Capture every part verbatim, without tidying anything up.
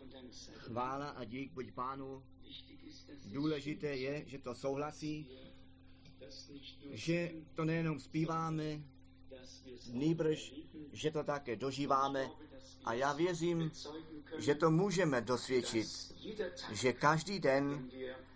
Chvála a dík buď Pánu. Důležité je, že to souhlasí, že to nejenom zpíváme, nýbrž, že to také dožíváme. A já věřím, že to můžeme dosvědčit, že každý den,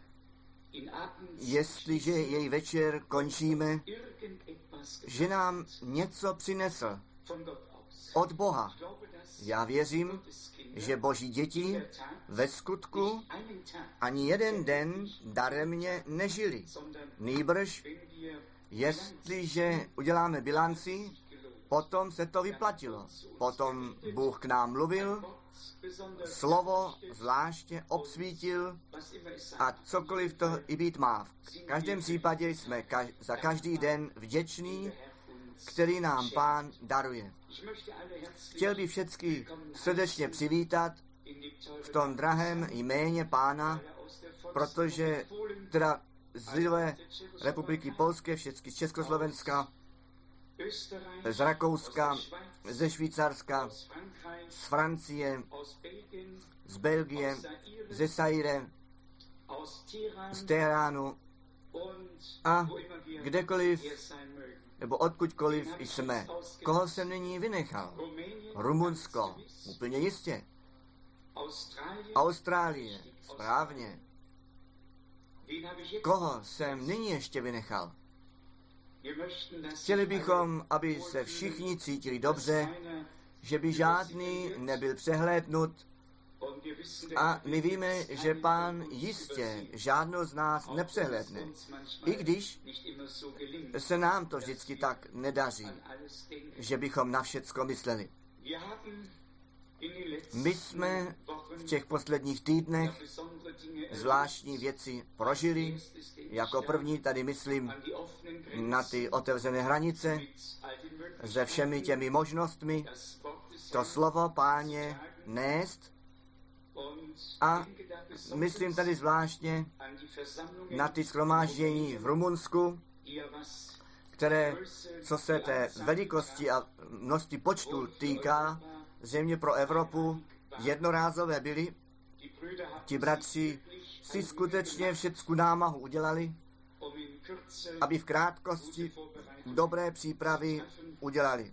jestliže jej večer končíme, že nám něco přinesl od Boha. Já věřím, že Boží děti ve skutku ani jeden den daremně nežili. Nýbrž, jestliže uděláme bilanci, potom se to vyplatilo. Potom Bůh k nám mluvil, slovo zvláště obsvítil a cokoliv to i být má. V každém případě jsme kaž- za každý den vděční, který nám Pán daruje. Chtěl bych všechny srdečně přivítat v tom drahém jméně Pána, protože teda z Lidové republiky Polské, všechny z Československa, z Rakouska, ze Švýcarska, z Francie, z Belgie, ze Saire, z Teheránu a kdekoliv nebo odkudkoliv jsme. Koho jsem nyní vynechal? Rumunsko, úplně jistě. Austrálie, správně. Koho jsem nyní ještě vynechal? Chtěli bychom, aby se všichni cítili dobře, že by žádný nebyl přehlédnut. A my víme, že Pán jistě žádnou z nás nepřehlédne. I když se nám to vždycky tak nedaří, že bychom na všecko mysleli. My jsme v těch posledních týdnech zvláštní věci prožili. Jako první tady myslím na ty otevřené hranice se všemi těmi možnostmi to slovo Páně nést. A myslím tady zvláštně na ty shromáždění v Rumunsku, které, co se té velikosti a množství počtu týká, země pro Evropu jednorázové byly. Ti bratři si skutečně všecku námahu udělali, aby v krátkosti dobré přípravy udělali.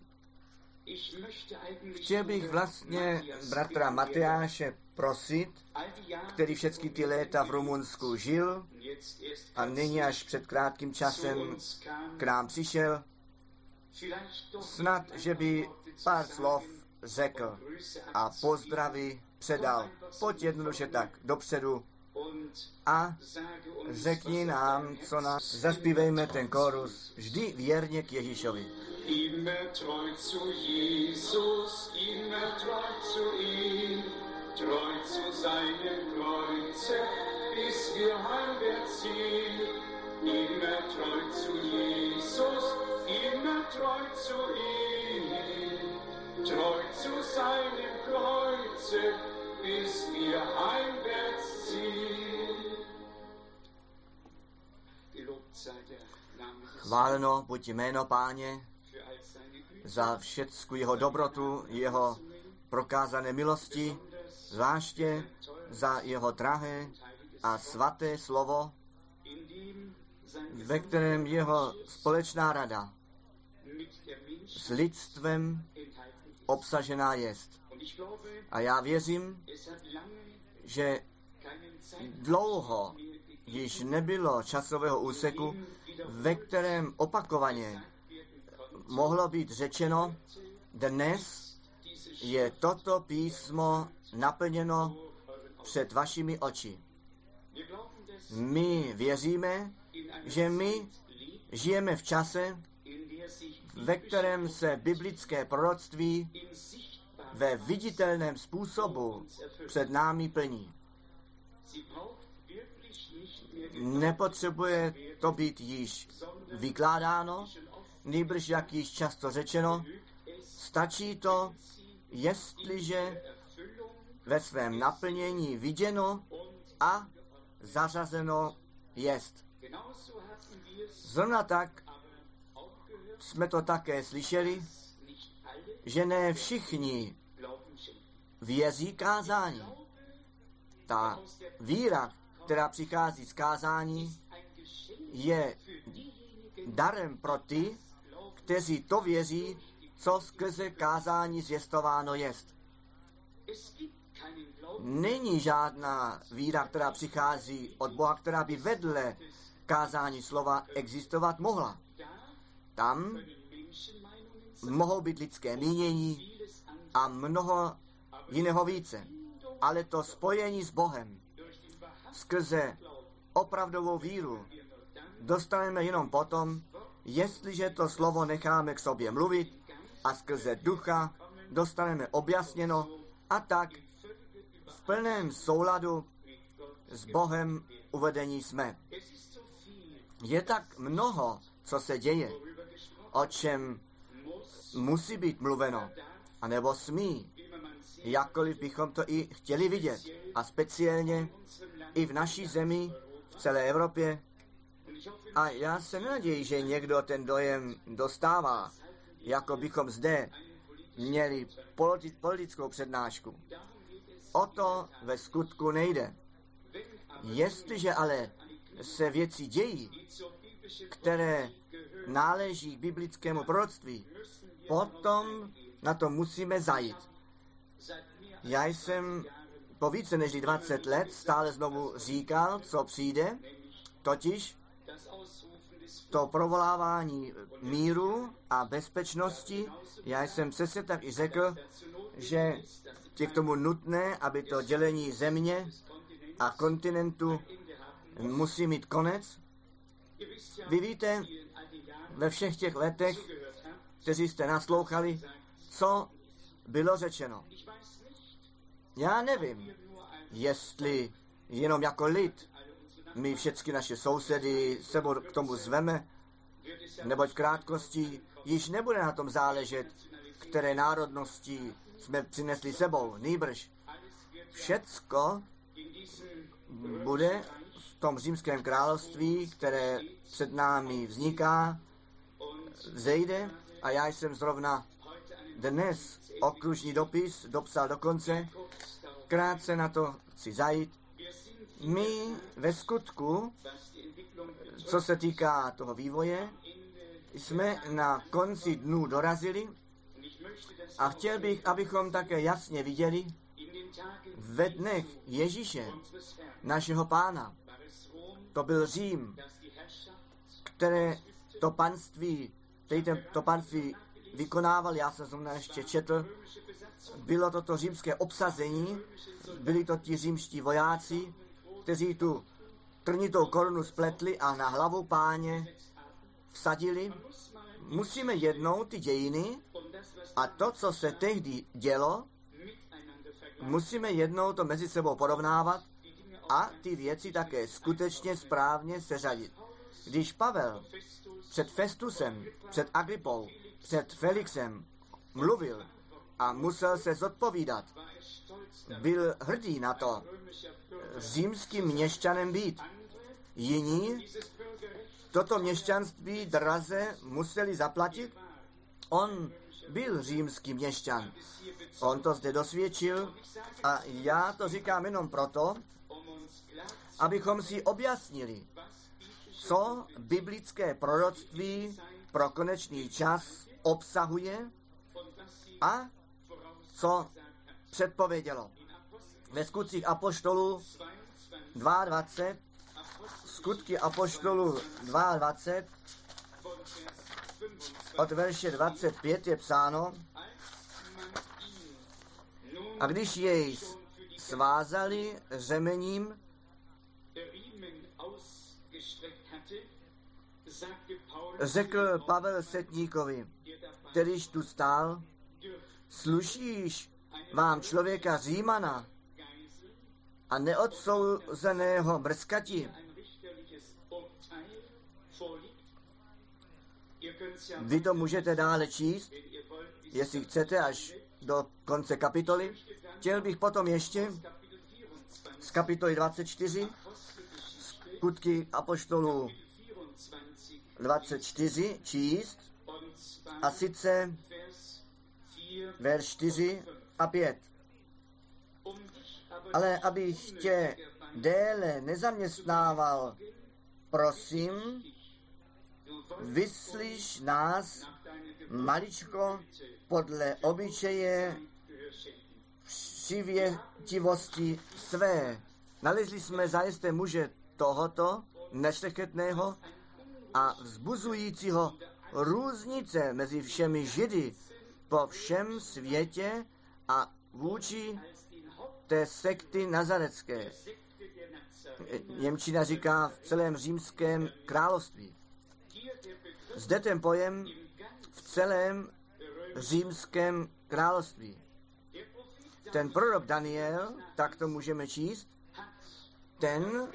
Chtěl bych vlastně bratra Matyáše prosit, který všechny ty léta v Rumunsku žil a nyní až před krátkým časem k nám přišel, snad, že by pár slov řekl a pozdravy předal. Pojď jednoduše tak dopředu a řekni nám, co nás, zaspívejme ten chorus vždy věrně k Ježíšovi. Immer treu zu Jesus, immer treu zu ihm, treu zu seinem Kreuze, bis wir heimwärts ziehen. Immer treu zu Jesus, immer treu zu ihm, treu zu seinem Kreuze, bis wir heimwärts ziehen. Chváleno buď jméno Páně za všecku jeho dobrotu, jeho prokázané milosti, zvláště za jeho drahé a svaté slovo, ve kterém jeho společná rada s lidstvem obsažená jest. A já věřím, že dlouho již nebylo časového úseku, ve kterém opakovaně mohlo být řečeno, dnes je toto písmo naplněno před vašimi oči. My věříme, že my žijeme v čase, ve kterém se biblické proroctví ve viditelném způsobu před námi plní. Nepotřebuje to být již vykládáno, nýbrž jak již často řečeno, stačí to, jestliže ve svém naplnění viděno a zařazeno jest. Zrovna tak jsme to také slyšeli, že ne všichni věří kázání. Ta víra, která přichází z kázání, je darem pro ty, kteří to věří, co skrze kázání zvěstováno jest. Není žádná víra, která přichází od Boha, která by vedle kázání slova existovat mohla. Tam mohou být lidské mínění a mnoho jiného více. Ale to spojení s Bohem skrze opravdovou víru dostaneme jenom potom, jestliže to slovo necháme k sobě mluvit a skrze ducha dostaneme objasněno a tak v plném souladu s Bohem uvedení jsme. Je tak mnoho, co se děje, o čem musí být mluveno, anebo smí, jakkoliv bychom to i chtěli vidět. A speciálně i v naší zemi, v celé Evropě. A já se naději, že někdo ten dojem dostává, jako bychom zde měli politi- politickou přednášku. O to ve skutku nejde. Jestliže ale se věci dějí, které náleží k biblickému proroctví, potom na to musíme zajít. Já jsem po více než dvacet let stále znovu říkal, co přijde, totiž to provolávání míru a bezpečnosti. Já jsem přesně tak i řekl, že je k tomu nutné, aby to dělení země a kontinentu musí mít konec. Vy víte, ve všech těch letech, kteří jste naslouchali, co bylo řečeno. Já nevím, jestli jenom jako lid my všechny naše sousedy sebou k tomu zveme, neboť v krátkosti již nebude na tom záležet, které národnosti jsme přinesli sebou. Nýbrž všecko bude v tom římském království, které před námi vzniká, zejde. A já jsem zrovna dnes okružní dopis dopsal do konce. Krátce na to chci zajít. My ve skutku, co se týká toho vývoje, jsme na konci dnů dorazili a chtěl bych, abychom také jasně viděli, ve dnech Ježíše, našeho Pána, to byl Řím, které to panství, to panství vykonával, já jsem zrovna ještě četl, bylo toto římské obsazení, byli to ti římští vojáci, kteří tu trnitou korunu spletli a na hlavu Páně vsadili. Musíme jednou ty dějiny a to, co se tehdy dělo, musíme jednou to mezi sebou porovnávat a ty věci také skutečně správně seřadit. Když Pavel před Festusem, před Agripou, před Felixem mluvil a musel se zodpovídat, byl hrdý na to, římským měšťanem být. Jiní toto měšťanství draze museli zaplatit. On byl římský měšťan. On to zde dosvědčil a já to říkám jenom proto, abychom si objasnili, co biblické proroctví pro konečný čas obsahuje a co předpovědělo. Ve skutcích apoštolů dvacet dva, skutky apoštolů dvacet dva, od verše dvacet pět je psáno: a když jej svázali řemením, řekl Pavel setníkovi, kterýž tu stál, slušíš vám člověka Římana a neodsouzeného mrskati? Vy to můžete dále číst, jestli chcete, až do konce kapitoly. Chtěl bych potom ještě z kapitoly dvacet čtyři, skutky apoštolů dvacet čtyři číst, a sice verš čtyři a pět. Ale abych tě déle nezaměstnával, prosím, vyslyš nás maličko podle obyčeje přivětivosti své. Nalezli jsme zajisté muže tohoto nešlechetného a vzbuzujícího různice mezi všemi Židy po všem světě a vůči té sekty nazarecké. Němčina říká v celém římském království. Zde ten pojem v celém římském království. Ten prorok Daniel, tak to můžeme číst, ten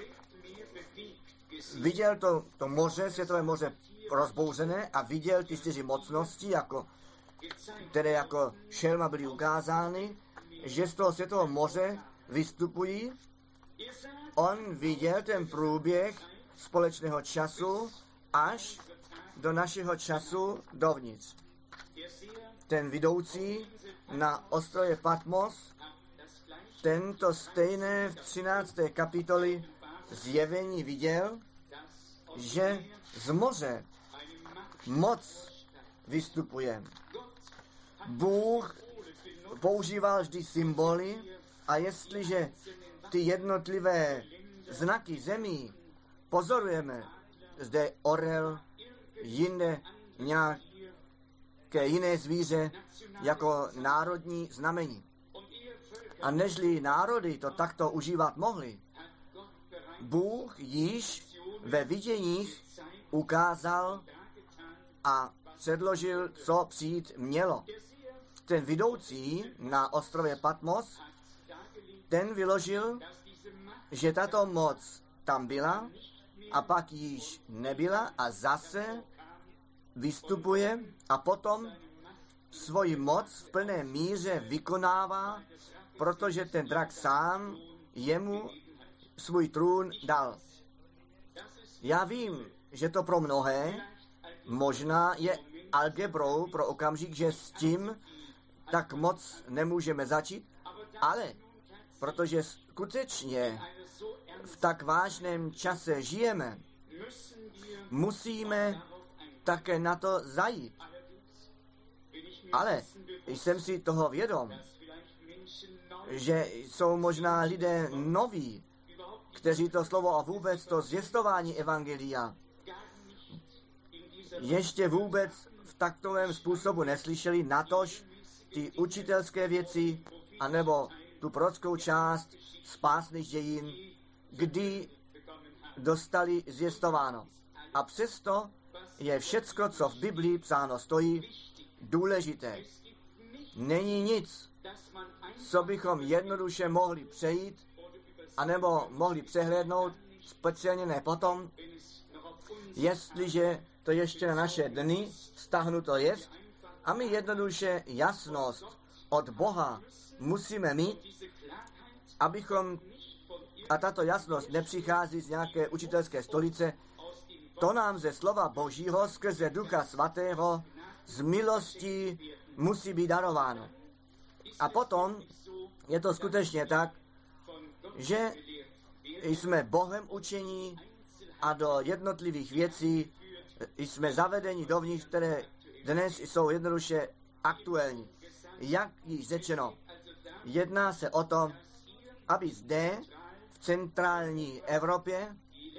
viděl to, to moře, světové moře rozbouřené a viděl ty čtyři mocnosti, jako, které jako šelma byly ukázány, že z toho světového moře vystupují. On viděl ten průběh společného času až do našeho času dovnitř. Ten vidoucí na ostrově Patmos, tento stejné v třinácté kapitoli zjevení viděl, že z moře moc vystupuje. Bůh používal vždy symboly a jestliže ty jednotlivé znaky zemí pozorujeme, zde orel, jinde nějaké jiné zvíře jako národní znamení. A nežli národy to takto užívat mohli, Bůh již ve viděních ukázal a předložil, co přijít mělo. Ten vidoucí na ostrově Patmos, ten vyložil, že tato moc tam byla a pak již nebyla a zase vystupuje a potom svoji moc v plné míře vykonává, protože ten drak sám jemu svůj trůn dal. Já vím, že to pro mnohé možná je algebrou pro okamžik, že s tím tak moc nemůžeme začít, ale protože skutečně v tak vážném čase žijeme, musíme také na to zajít. Ale jsem si toho vědom, že jsou možná lidé noví, kteří to slovo a vůbec to zvěstování evangelia ještě vůbec v takovém způsobu neslyšeli, natož ty učitelské věci, anebo tu prorockou část spásných dějin, kdy dostali zvěstováno. A přesto je všecko, co v Biblii psáno stojí, důležité. Není nic, co bychom jednoduše mohli přejít, anebo mohli přehlédnout, speciálně ne potom, jestliže to ještě na naše dny vztahnuto jest, a my jednoduše jasnost od Boha musíme mít, abychom, a tato jasnost nepřichází z nějaké učitelské stolice, to nám ze slova Božího skrze Ducha Svatého z milostí musí být darováno. A potom je to skutečně tak, že jsme Bohem učení a do jednotlivých věcí jsme zavedeni dovnitř, které dnes jsou jednoduše aktuální. Jak již řečeno, jedná se o to, aby zde v centrální Evropě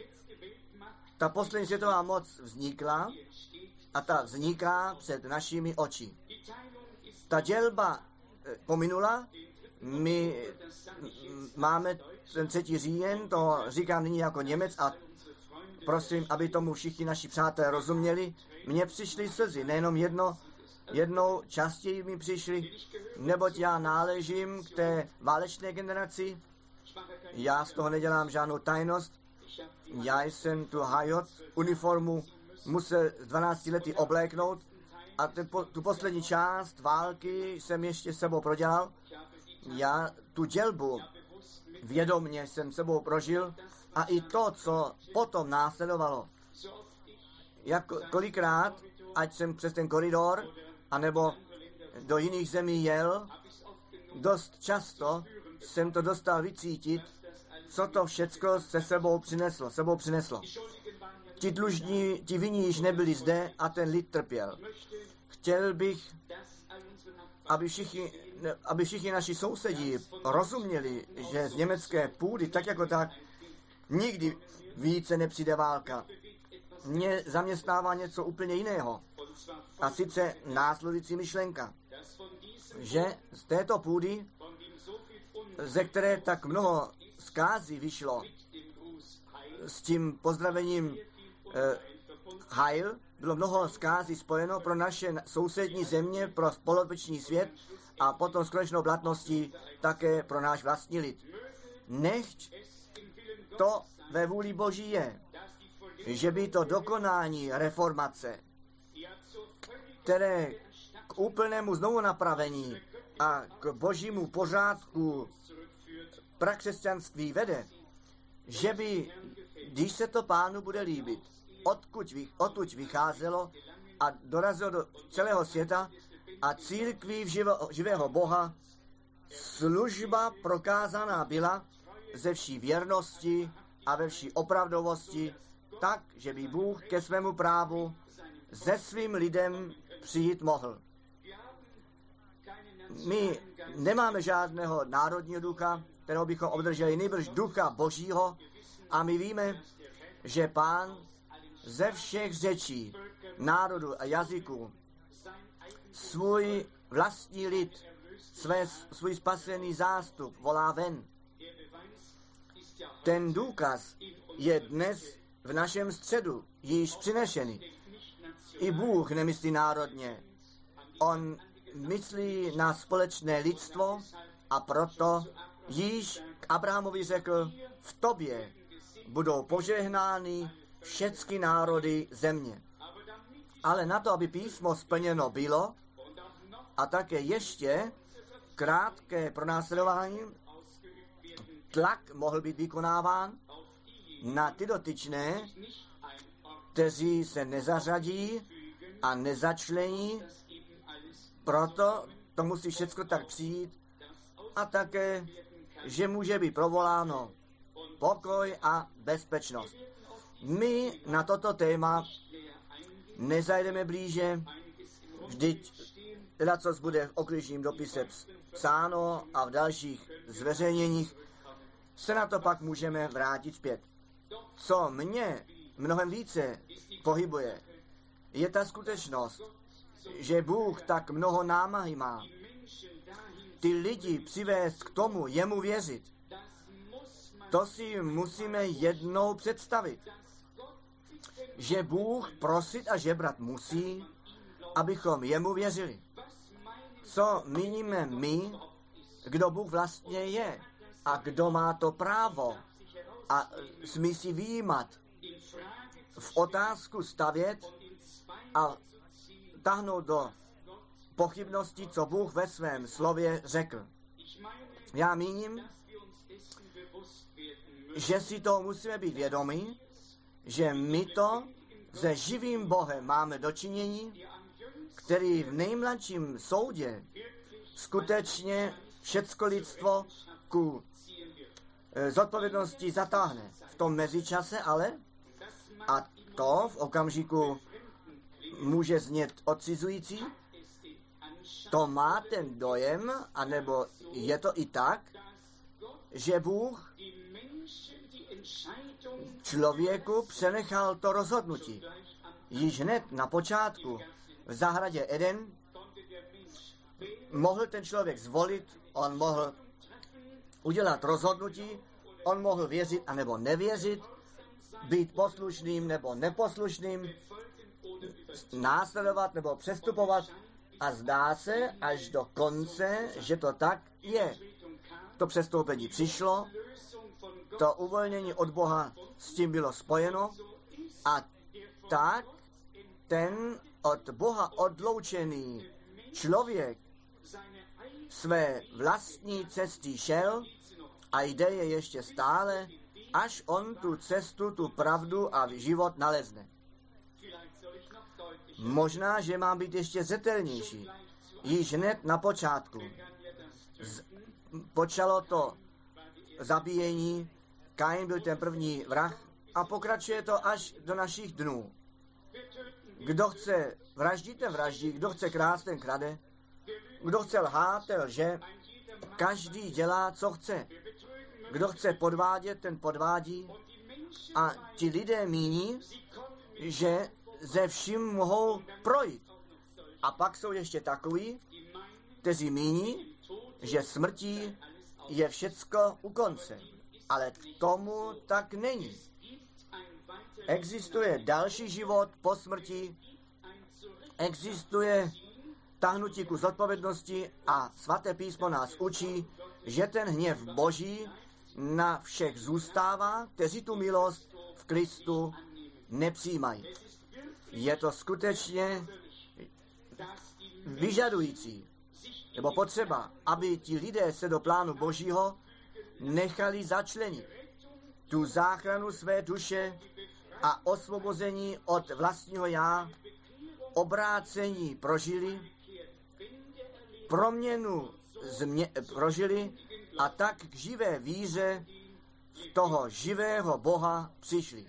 ta poslední světová moc vznikla a ta vzniká před našimi oči. Ta dělba pominula, my máme ten třetí říjen, to říkám nyní jako Němec a prosím, aby tomu všichni naši přátelé rozuměli. Mně přišly slzy, nejenom jedno, jednou častěji mi přišly, neboť já náležím k té válečné generaci. Já z toho nedělám žádnou tajnost. Já jsem tu hajot uniformu musel z dvanácti lety obléknout a po, tu poslední část války jsem ještě sebou prodělal. Já tu dělbu vědomně jsem sebou prožil a i to, co potom následovalo. Jak kolikrát, ať jsem přes ten koridor, anebo do jiných zemí jel, dost často jsem to dostal vycítit, co to všecko se sebou přineslo, sebou přineslo. Ti dlužní, ti vinní již nebyli zde a ten lid trpěl. Chtěl bych, aby všichni, aby všichni naši sousedí rozuměli, že z německé půdy, tak jako tak, nikdy více nepřijde válka. Mě zaměstnává něco úplně jiného. A sice následující myšlenka, že z této půdy, ze které tak mnoho zkází vyšlo, s tím pozdravením eh, Heil, bylo mnoho zkází spojeno pro naše sousední země, pro společný svět a potom s konečnou platností také pro náš vlastní lid. Nechť to ve vůli Boží je, že by to dokonání reformace, které k úplnému znovu napravení a k božímu pořádku prakřesťanství vede, že by, když se to Pánu bude líbit, odkud, odkud vycházelo a dorazilo do celého světa a církví živo, živého Boha služba prokázaná byla ze vší věrnosti a ve vší opravdovosti, tak, že by Bůh ke svému právu se svým lidem přijít mohl. My nemáme žádného národního ducha, kterého bychom obdrželi, nejbrž ducha Božího, a my víme, že Pán ze všech řečí, národů a jazyků svůj vlastní lid, své, svůj spasený zástup volá ven. Ten důkaz je dnes v našem středu již přinešený. I Bůh nemyslí národně. On myslí na společné lidstvo a proto již k Abrahamovi řekl, v tobě budou požehnány všechny národy země. Ale na to, aby písmo splněno bylo a také ještě krátké pronásledování, tlak mohl být vykonáván na ty dotyčné, kteří se nezařadí a nezačlení, proto to musí všechno tak přijít a také, že může být provoláno pokoj a bezpečnost. My na toto téma nezajdeme blíže, vždyť teda co bude v okryžním dopise psáno a v dalších zveřejněních, se na to pak můžeme vrátit zpět. Co mě mnohem více pohybuje, je ta skutečnost, že Bůh tak mnoho námahy má ty lidi přivést k tomu, jemu věřit. To si musíme jednou představit, že Bůh prosit a žebrat musí, abychom jemu věřili. Co míníme my, kdo Bůh vlastně je a kdo má to právo a smí si vyjímat, v otázku stavět a tahnout do pochybnosti, co Bůh ve svém slově řekl. Já míním, že si to musíme být vědomí, že my to se živým Bohem máme dočinění, který v nejmladším soudě skutečně všecko lidstvo ku zodpovědnosti zatáhne. V tom mezičase ale, a to v okamžiku může znět odcizující, to má ten dojem, anebo je to i tak, že Bůh člověku přenechal to rozhodnutí. Již hned na počátku v zahradě Eden mohl ten člověk zvolit, on mohl udělat rozhodnutí, on mohl věřit anebo nevěřit, být poslušným nebo neposlušným, následovat nebo přestupovat, a zdá se až do konce, že to tak je. To přestoupení přišlo, to uvolnění od Boha s tím bylo spojeno a tak ten od Boha odloučený člověk své vlastní cesty šel a jde je ještě stále, až on tu cestu, tu pravdu a život nalezne. Možná, že mám být ještě zřetelnější. Již hned na počátku. Z, počalo to zabíjení, Kain byl ten první vrah a pokračuje to až do našich dnů. Kdo chce vraždit, ten vraždí, kdo chce krást, ten krade, kdo chce lhát, ten lže, každý dělá, co chce. Kdo chce podvádět, ten podvádí a ti lidé míní, že ze vším mohou projít. A pak jsou ještě takoví, kteří míní, že smrtí je všecko u konce. Ale tomu tak není. Existuje další život po smrti, existuje tahnutí ku zodpovědnosti a svaté písmo nás učí, že ten hněv Boží na všech zůstává, kteří tu milost v Kristu nepřijímají. Je to skutečně vyžadující, nebo potřeba, aby ti lidé se do plánu Božího nechali začlenit. Tu záchranu své duše a osvobození od vlastního já, obrácení prožili, proměnu změ, prožili a tak k živé víře v toho živého Boha přišli.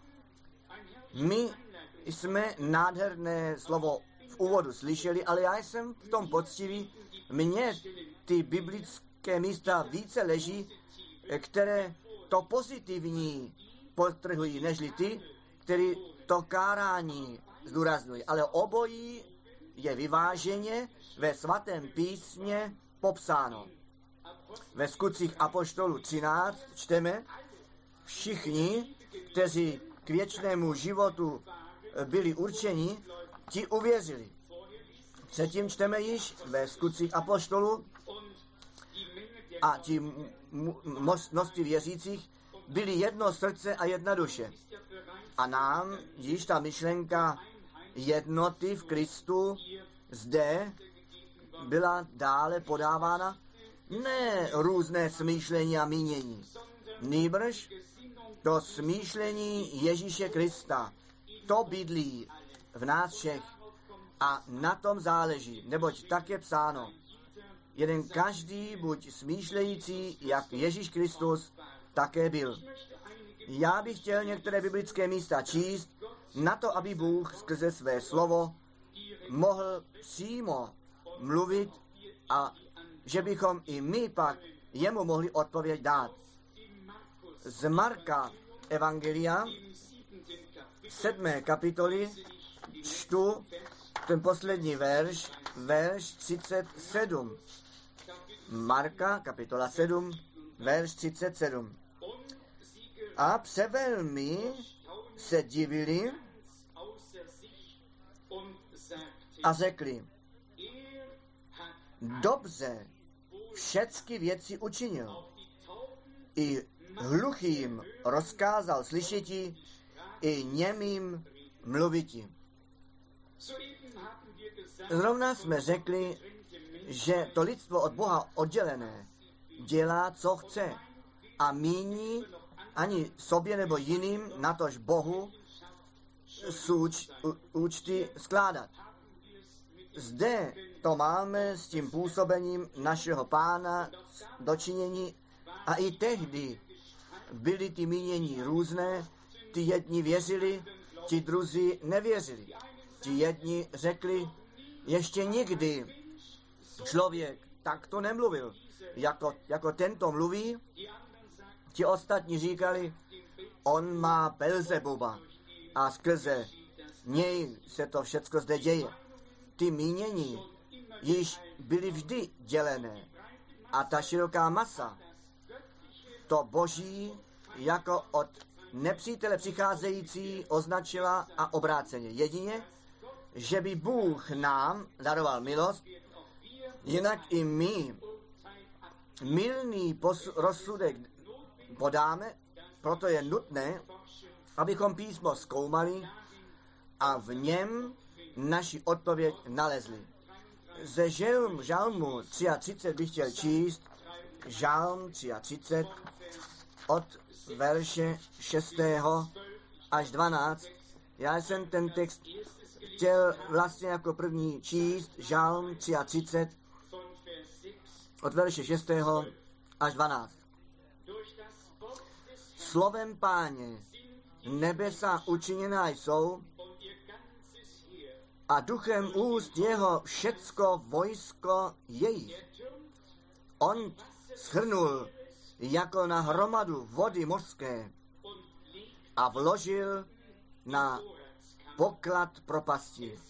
My jsme nádherné slovo v úvodu slyšeli, ale já jsem v tom poctivý. Mně ty biblické místa více leží, které to pozitivní podtrhují, nežli ty, kteří to kárání zdůrazňují. Ale obojí je vyváženě ve svatém písmě popsáno. Ve Skutcích apoštolů třináct čteme, všichni, kteří k věčnému životu byli určeni, ti uvěřili. Předtím čteme již ve Skutcích apoštolů a ti množství věřících byli jedno srdce a jedna duše. A nám již ta myšlenka jednoty v Kristu zde byla dále podávána, ne různé smýšlení a mínění, nýbrž to smýšlení Ježíše Krista. To bydlí v nás všech a na tom záleží, neboť tak je psáno. Jeden každý buď smýšlející, jak Ježíš Kristus také byl. Já bych chtěl některé biblické místa číst, na to, aby Bůh skrze své slovo mohl přímo mluvit a že bychom i my pak jemu mohli odpověď dát. Z Marka Evangelia, sedmé kapitoly, čtu ten poslední verš, verš třicet sedm. Marka, kapitola sedm, verš třicet sedm. A převelmi se divili a řekli, dobře, všecky věci učinil. I hluchým rozkázal slyšeti, i němým mluviti. Zrovna jsme řekli, že to lidstvo od Boha oddělené dělá, co chce a míní ani sobě nebo jiným, natož Bohu, súč, účty skládat. Zde to máme s tím působením našeho Pána dočinění a i tehdy byly ty mínění různé, ty jedni věřili, ti druzí nevěřili. Ti jedni řekli, ještě nikdy člověk takto nemluvil, jako, jako tento mluví. Ti ostatní říkali, on má Belzebuba a skrze něj se to všecko zde děje. Ty mínění již byly vždy dělené a ta široká masa to Boží jako od nepřítele přicházející označila a obráceně. Jedině, že by Bůh nám daroval milost, jinak i my mylný posu- rozsudek podáme, proto je nutné, abychom písmo zkoumali a v něm naši odpověď nalezli. Ze žalmu, žalmu třicet tři bych chtěl číst, žalm třicet tři od verše šestého až dvanáctého. Já jsem ten text chtěl vlastně jako první číst, žalm třicet tři od verše šestého až dvanáctého Slovem Páně nebesa učiněná jsou a duchem úst jeho všecko vojsko jejich. On shrnul jako na hromadu vody mořské a vložil na poklad propasti.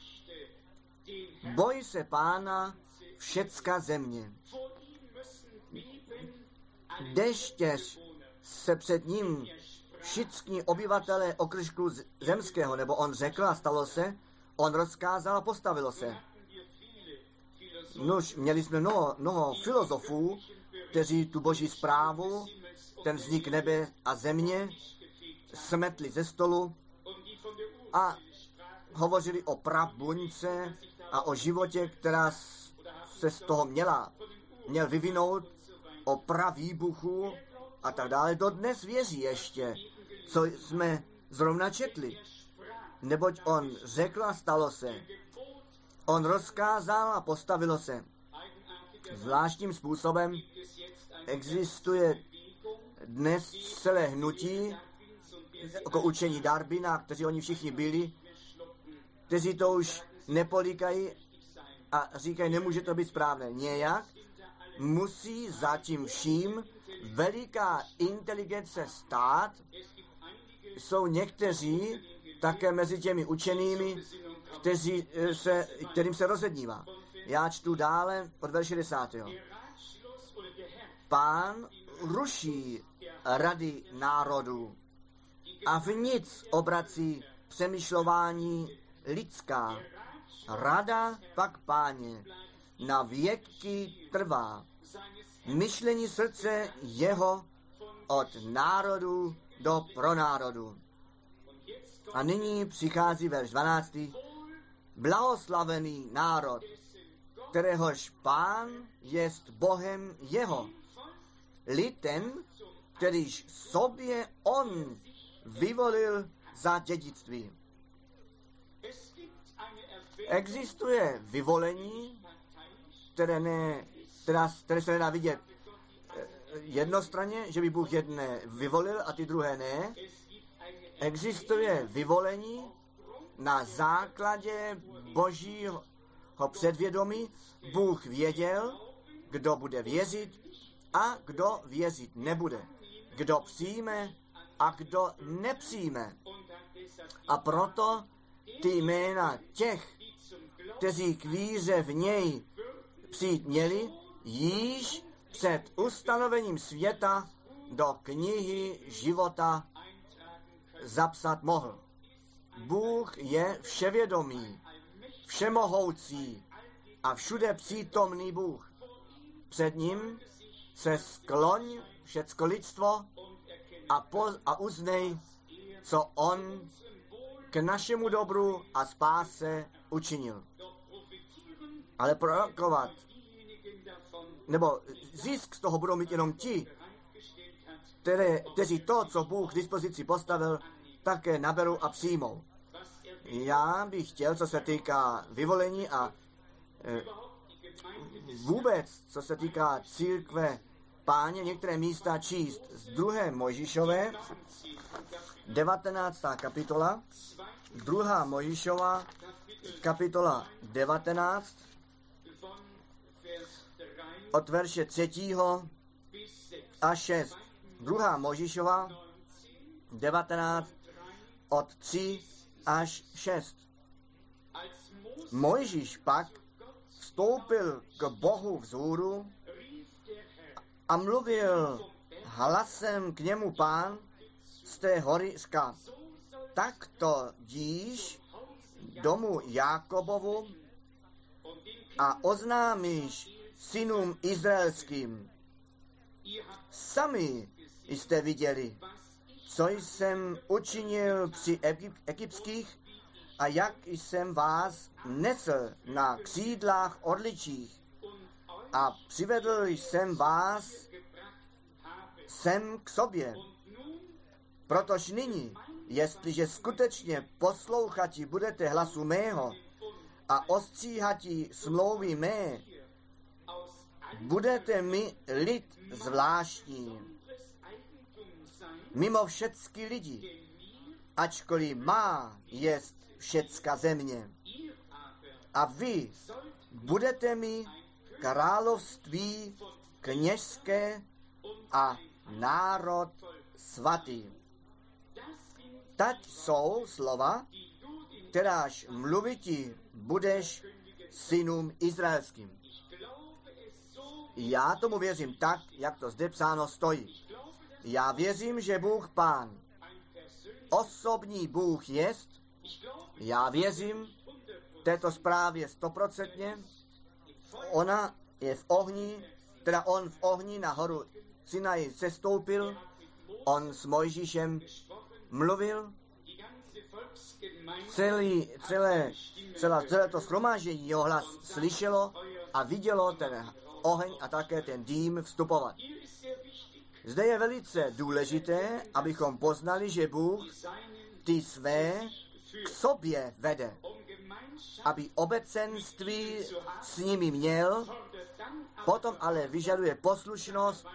Boj se Pána všecka země. Deštěž se před ním všichni obyvatelé okrsku zemského, nebo on řekl a stalo se, on rozkázal a postavilo se. Nož, měli jsme mnoho, mnoho filozofů, kteří tu boží zprávu, ten vznik nebe a země, smetli ze stolu a hovořili o prabuňce a o životě, která se z toho měla, měl vyvinout, o pravýbuchu a tak dále. Dodnes věří ještě, co jsme zrovna četli. Neboť on řekl a stalo se. On rozkázal a postavilo se. Zvláštním způsobem existuje dnes celé hnutí, jako učení Darwina, kteří oni všichni byli, kteří to už nepolíkají a říkají, nemůže to být správné. Nějak musí za tím vším veliká inteligence stát. Jsou někteří také mezi těmi učenými, kteří se, kterým se rozednívá. Já čtu dále od verše desátého Pán ruší rady národů a v nic obrací přemýšlování lidská. Rada pak Páně na věky trvá. Myšlení srdce jeho od národu do pronárodu. A nyní přichází verš dvanáctý Blahoslavený národ, kteréhož Pán jest Bohem jeho. Lid ten, kterýž sobě on vyvolil za dědictví. Existuje vyvolení, které, ne, která, které se nedá vidět jednostranně, že by Bůh jedné vyvolil a ty druhé ne. Existuje vyvolení na základě božího předvědomí. Bůh věděl, kdo bude věřit a kdo věřit nebude. Kdo přijme a kdo nepřijme. A proto ty jména těch, kteří k víře v něj přijít měli, již před ustanovením světa do knihy života zapsat mohl. Bůh je vševědomý, všemohoucí a všude přítomný Bůh. Před ním se skloň všecko lidstvo a, po, a uznej, co on k našemu dobru a spáse učinil. Ale prorokovat, nebo zisk z toho budou mít jenom ti, které, kteří to, co Bůh k dispozici postavil, také naberou a přijmou. Já bych chtěl, co se týká vyvolení a e, vůbec, co se týká církve Páně, některé místa číst z druhé Mojžíšové, devatenáctá kapitola, druhá Mojžíšova, kapitola devatenáct, od verše třetího a šest. Druhá Mojžíšova, devatenáct, od tří až šest. Mojžíš pak vstoupil k Bohu vzhůru a mluvil hlasem k němu Pán z té hory říká, takto díš domu Jákobovu a oznámíš synům izraelským. Sami jste viděli, co jsem učinil při egyptských a jak jsem vás nesl na křídlách orličích a přivedl jsem vás sem k sobě. Protož nyní, jestliže skutečně poslouchati budete hlasu mého a ostříhati smlouvy mé, budete mi lid zvláštní, mimo všecky lidi, ačkoliv má jest všecka země. A vy budete mi království kněžské a národ svatý. Tať jsou slova, kteráž mluviti budeš synům izraelským. Já tomu věřím tak, jak to zde psáno stojí. Já věřím, že Bůh Pán, osobní Bůh jest. Já věřím této zprávě stoprocentně. Ona je v ohni, teda on v ohni na horu Sinaj sestoupil, on s Mojžíšem mluvil, celý, celé, celé, celé to shromáždění jeho hlas slyšelo a vidělo ten oheň a také ten dým vstupovat. Zde je velice důležité, abychom poznali, že Bůh ty své k sobě vede, aby obecenství s nimi měl, potom ale vyžaduje poslušnost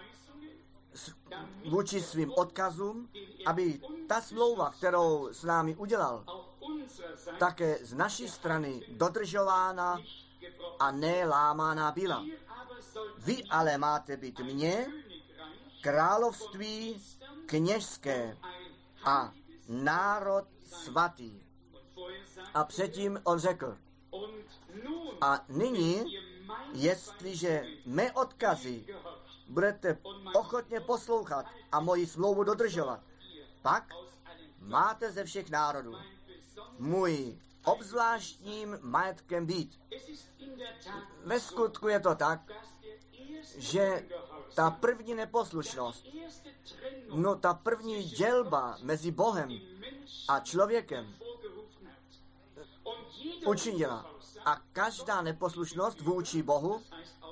vůči svým odkazům, aby ta smlouva, kterou s námi udělal, také z naší strany dodržována a ne lámána byla. Vy ale máte být mně království kněžské a národ svatý. A předtím on řekl, a nyní, jestliže mé odkazy budete ochotně poslouchat a moji smlouvu dodržovat, pak máte ze všech národů můj obzvláštním majetkem být. Ve skutku je to tak, že ta první neposlušnost, no ta první dělba mezi Bohem a člověkem učinila. A každá neposlušnost vůči Bohu,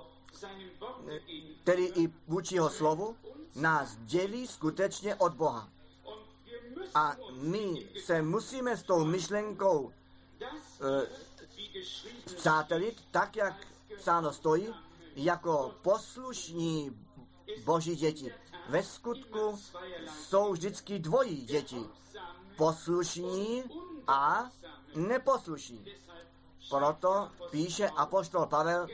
tedy i vůči jeho slovu, nás dělí skutečně od Boha. A my se musíme s tou myšlenkou e, přátelit, tak jak psáno stojí, jako poslušní Boží děti. Ve skutku jsou vždycky dvojí děti. Poslušní a neposlušní. Proto píše apoštol Pavel,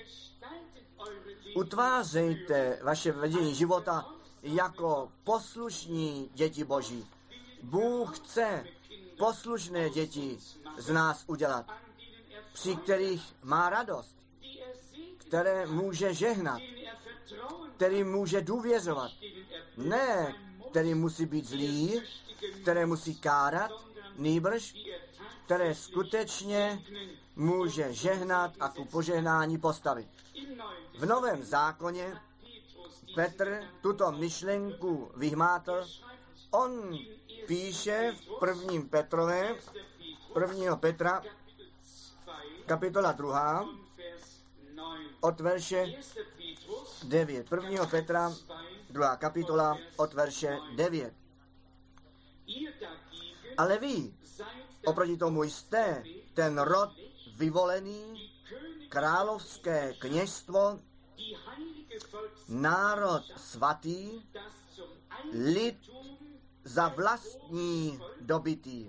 utvářejte vaše vedení života jako poslušní děti Boží. Bůh chce poslušné děti z nás udělat, při kterých má radost, které může žehnat, který může důvěřovat. Ne, který musí být zlý, které musí kárat, nýbrž, které skutečně může žehnat a ku požehnání postavit. V Novém zákoně Petr tuto myšlenku vyhmátl. On píše v prvním Petrové, prvního Petra, kapitola druhá, od verše devět. Prvního Petra, druhá kapitola, od verše devět. Ale vy, oproti tomu jste ten rod vyvolený, královské kněžstvo, národ svatý, lid za vlastní dobytý,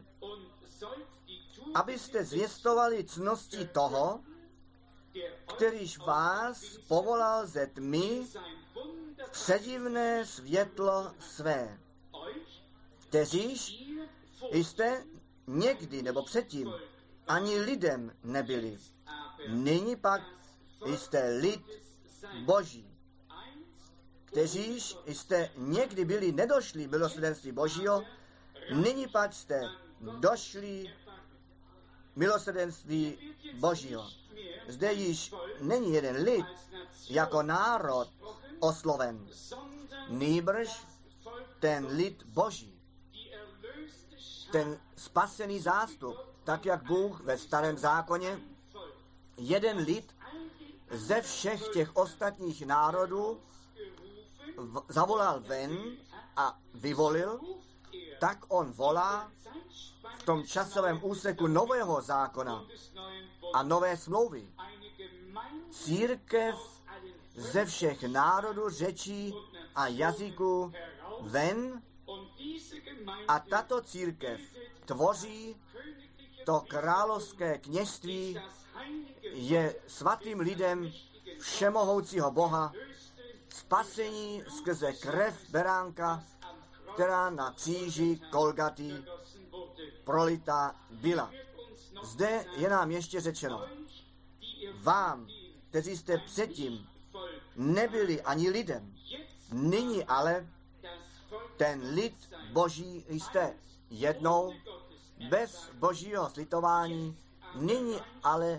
abyste zvěstovali cnosti toho, kterýž vás povolal ze tmy v předivné světlo své, kteříž jste někdy nebo předtím ani lidem nebyli. Nyní pak jste lid Boží, kteříž jste někdy byli nedošli milosrdenství Božího, nyní pak jste došli milosrdenství Božího. Zde již není jeden lid jako národ osloven, nýbrž ten lid Boží, ten spasený zástup, tak jak Bůh ve starém zákoně jeden lid ze všech těch ostatních národů v, zavolal ven a vyvolil, tak on volá v tom časovém úseku nového zákona a nové smlouvy církev ze všech národů, řečí a jazyků ven a tato církev tvoří to královské kněžství, je svatým lidem všemohoucího Boha, spasení skrze krev beránka, která na kříži Golgaty prolita byla. Zde je nám ještě řečeno, vám, kteří jste předtím nebyli ani lidem, nyní ale ten lid Boží jste. Jednou bez Božího slitování, nyní ale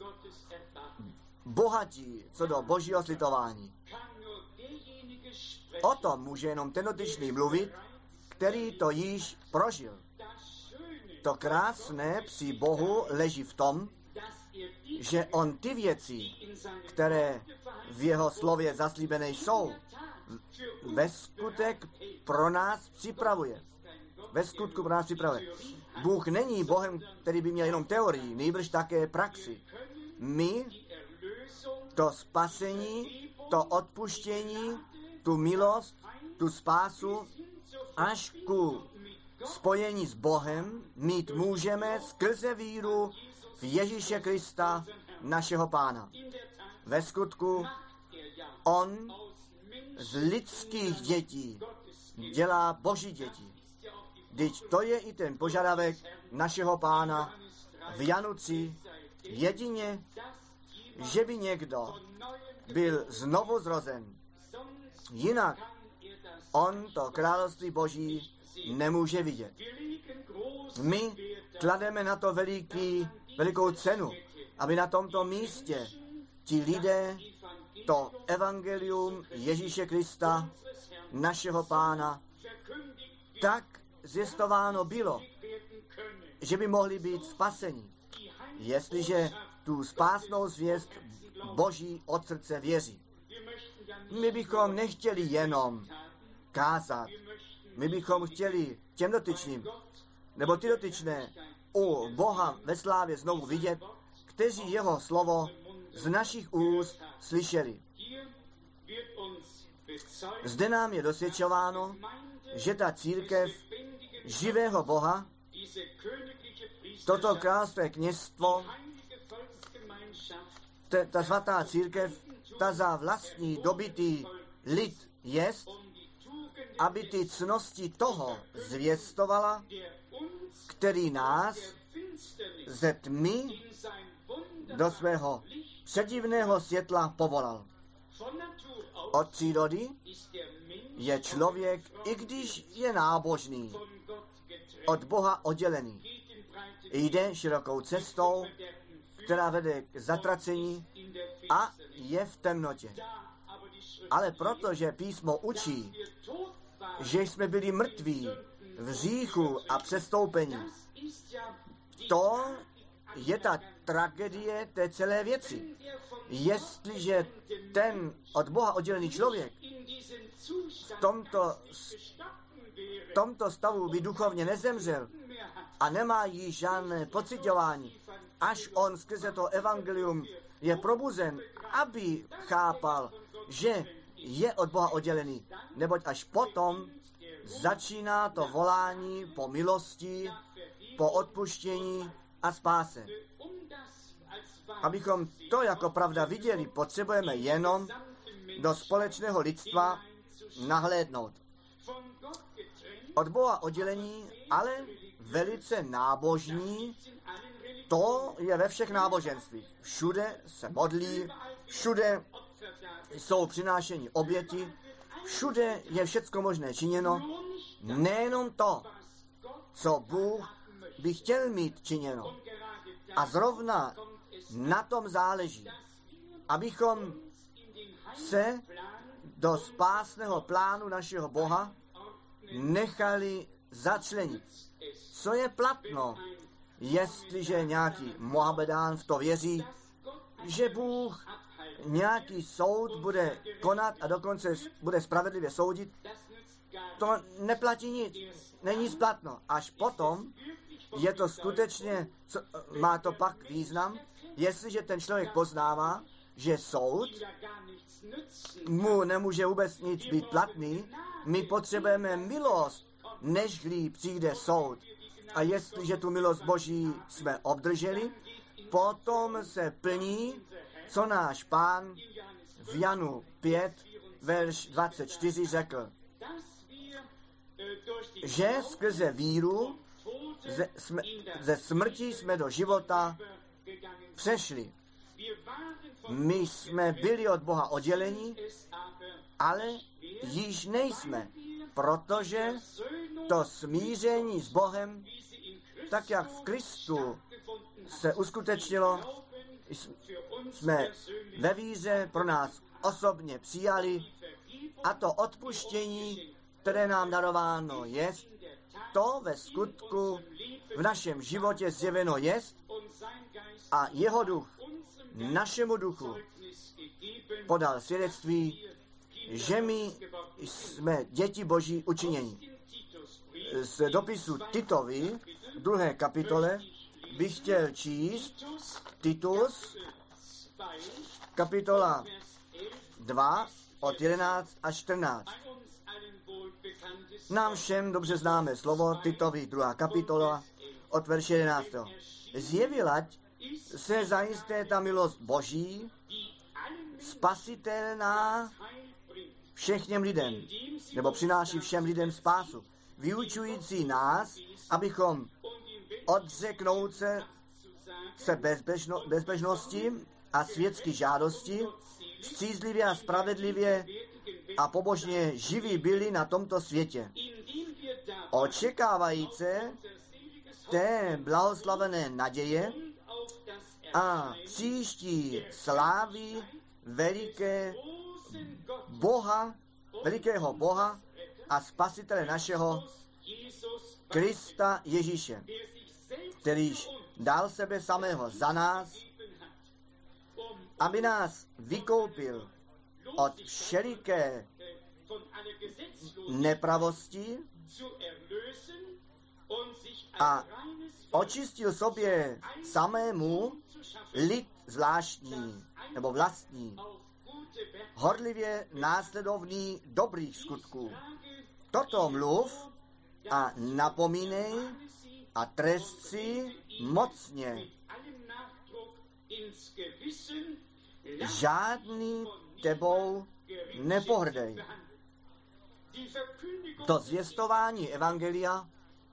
bohatí co do Božího slitování. O tom může jenom ten dotyčný mluvit, který to již prožil. To krásné při Bohu leží v tom, že on ty věci, které v jeho slově zaslíbené jsou, ve skutek pro nás připravuje. Ve skutku pro nás připravuje. Bůh není Bohem, který by měl jenom teorii, nýbrž také praxi. My to spasení, to odpuštění, tu milost, tu spásu až ku spojení s Bohem mít můžeme skrze víru v Ježíše Krista, našeho Pána. Ve skutku on z lidských dětí dělá Boží děti. Vždyť to je i ten požadavek našeho Pána v Janu tři, jedině, že by někdo byl znovu zrozen. Jinak on to království Boží nemůže vidět. My klademe na to veliký, velikou cenu, aby na tomto místě ti lidé to evangelium Ježíše Krista, našeho Pána, tak zjistováno bylo, že by mohli být spaseni, jestliže tu spásnou zvěst Boží od srdce věří. My bychom nechtěli jenom kázat, my bychom chtěli těm dotyčným, nebo ty dotyčné u Boha ve slávě znovu vidět, kteří jeho slovo z našich úst slyšeli. Zde nám je dosvědčováno, že ta církev živého Boha, toto královské kněžstvo, ta svatá církev, ta za vlastní dobytý lid jest, aby ty cnosti toho zvěstovala, který nás ze tmy do svého předivného světla povolal. Od přírody je člověk, i když je nábožný, od Boha oddělený. Jde širokou cestou, která vede k zatracení a je v temnotě. Ale protože písmo učí, že jsme byli mrtví v hříchu a přestoupení, to je ta tragédie té celé věci. Jestliže ten od Boha oddělený člověk v tomto, v tomto stavu by duchovně nezemřel a nemá jí žádné pociťování, až on skrze to evangelium je probuzen, aby chápal, že je od Boha oddělený, neboť až potom začíná to volání po milosti, po odpuštění a spáse. Abychom to jako pravda viděli, potřebujeme jenom do společného lidstva nahlédnout. Od Boha oddělení, ale velice nábožní, to je ve všech náboženstvích. Všude se modlí, všude jsou přinášení oběti, všude je všecko možné činěno, nejenom to, co Bůh by chtěl mít činěno. A zrovna na tom záleží, abychom se do spásného plánu našeho Boha nechali začlenit. Co je platno, jestliže nějaký Mohamedán v to věří, že Bůh nějaký soud bude konat a dokonce bude spravedlivě soudit, to neplatí nic, není splatno. Až potom je to skutečně, co, má to pak význam, jestliže ten člověk poznává, že soud mu nemůže vůbec nic být platný. My potřebujeme milost, nežli přijde soud. A jestliže tu milost Boží jsme obdrželi, potom se plní, co náš Pán v Janu pět, verš dvacet čtyři řekl, že skrze víru ze, jsme, ze smrti jsme do života přešli. My jsme byli od Boha odděleni, ale již nejsme, protože to smíření s Bohem, tak jak v Kristu se uskutečnilo, jsme ve víře pro nás osobně přijali, a to odpuštění, které nám darováno jest, to ve skutku v našem životě zjeveno jest a jeho duch našemu duchu podal svědectví, že my jsme děti Boží učinění. Z dopisu Titovi, v druhé kapitole, bych chtěl číst Titus, kapitola dva, od jedenáct až čtrnáct. Nám všem dobře známe slovo Titovi, druhá kapitola, od verše jedenáctého. Zjevila se zajisté ta milost Boží, spasitelná všem lidem, nebo přináší všem lidem spásu, vyučující nás, abychom odřeknout se, se bezpečno, bezpečnosti a světské žádosti, střízlivě a spravedlivě a pobožně živí byli na tomto světě. Očekávajíce té blahoslavené naděje a příští slávy veliké Boha, velikého Boha a spasitele našeho Krista Ježíše, kterýž dal sebe samého za nás, aby nás vykoupil od všeliké nepravosti a očistil sobě samému lid zvláštní nebo vlastní, horlivě následovný dobrých skutků. Toto mluv a napomínej a trest si mocně. Žádný tebou nepohrdej. To zvěstování evangelia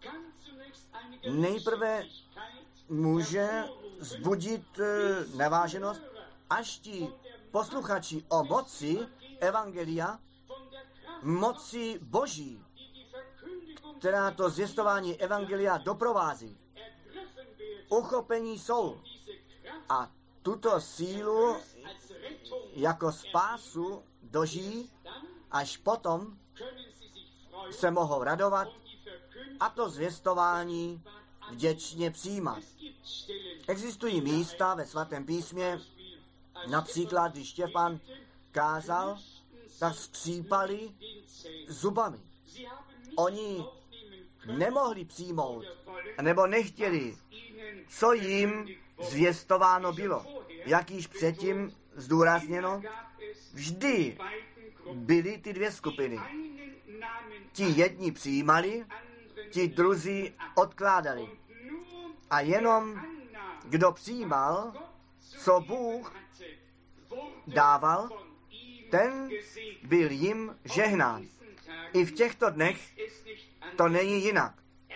nejprve může vzbudit neváženost, až ti posluchači o moci evangelia, moci Boží, která to zvěstování evangelia doprovází, uchopení jsou a tuto sílu jako spásu dožijí, až potom se mohou radovat a to zvěstování vděčně přijímat. Existují místa ve svatém písmě, například, když Štěpán kázal, tak skřípali zubami. Oni nemohli přijmout, nebo nechtěli, co jim zvěstováno bylo. Jak již předtím zdůrazněno, vždy byly ty dvě skupiny. Ti jedni přijímali, ti druzí odkládali. A jenom kdo přijímal, co Bůh dával, ten byl jim žehnán. I v těchto dnech to není jinak.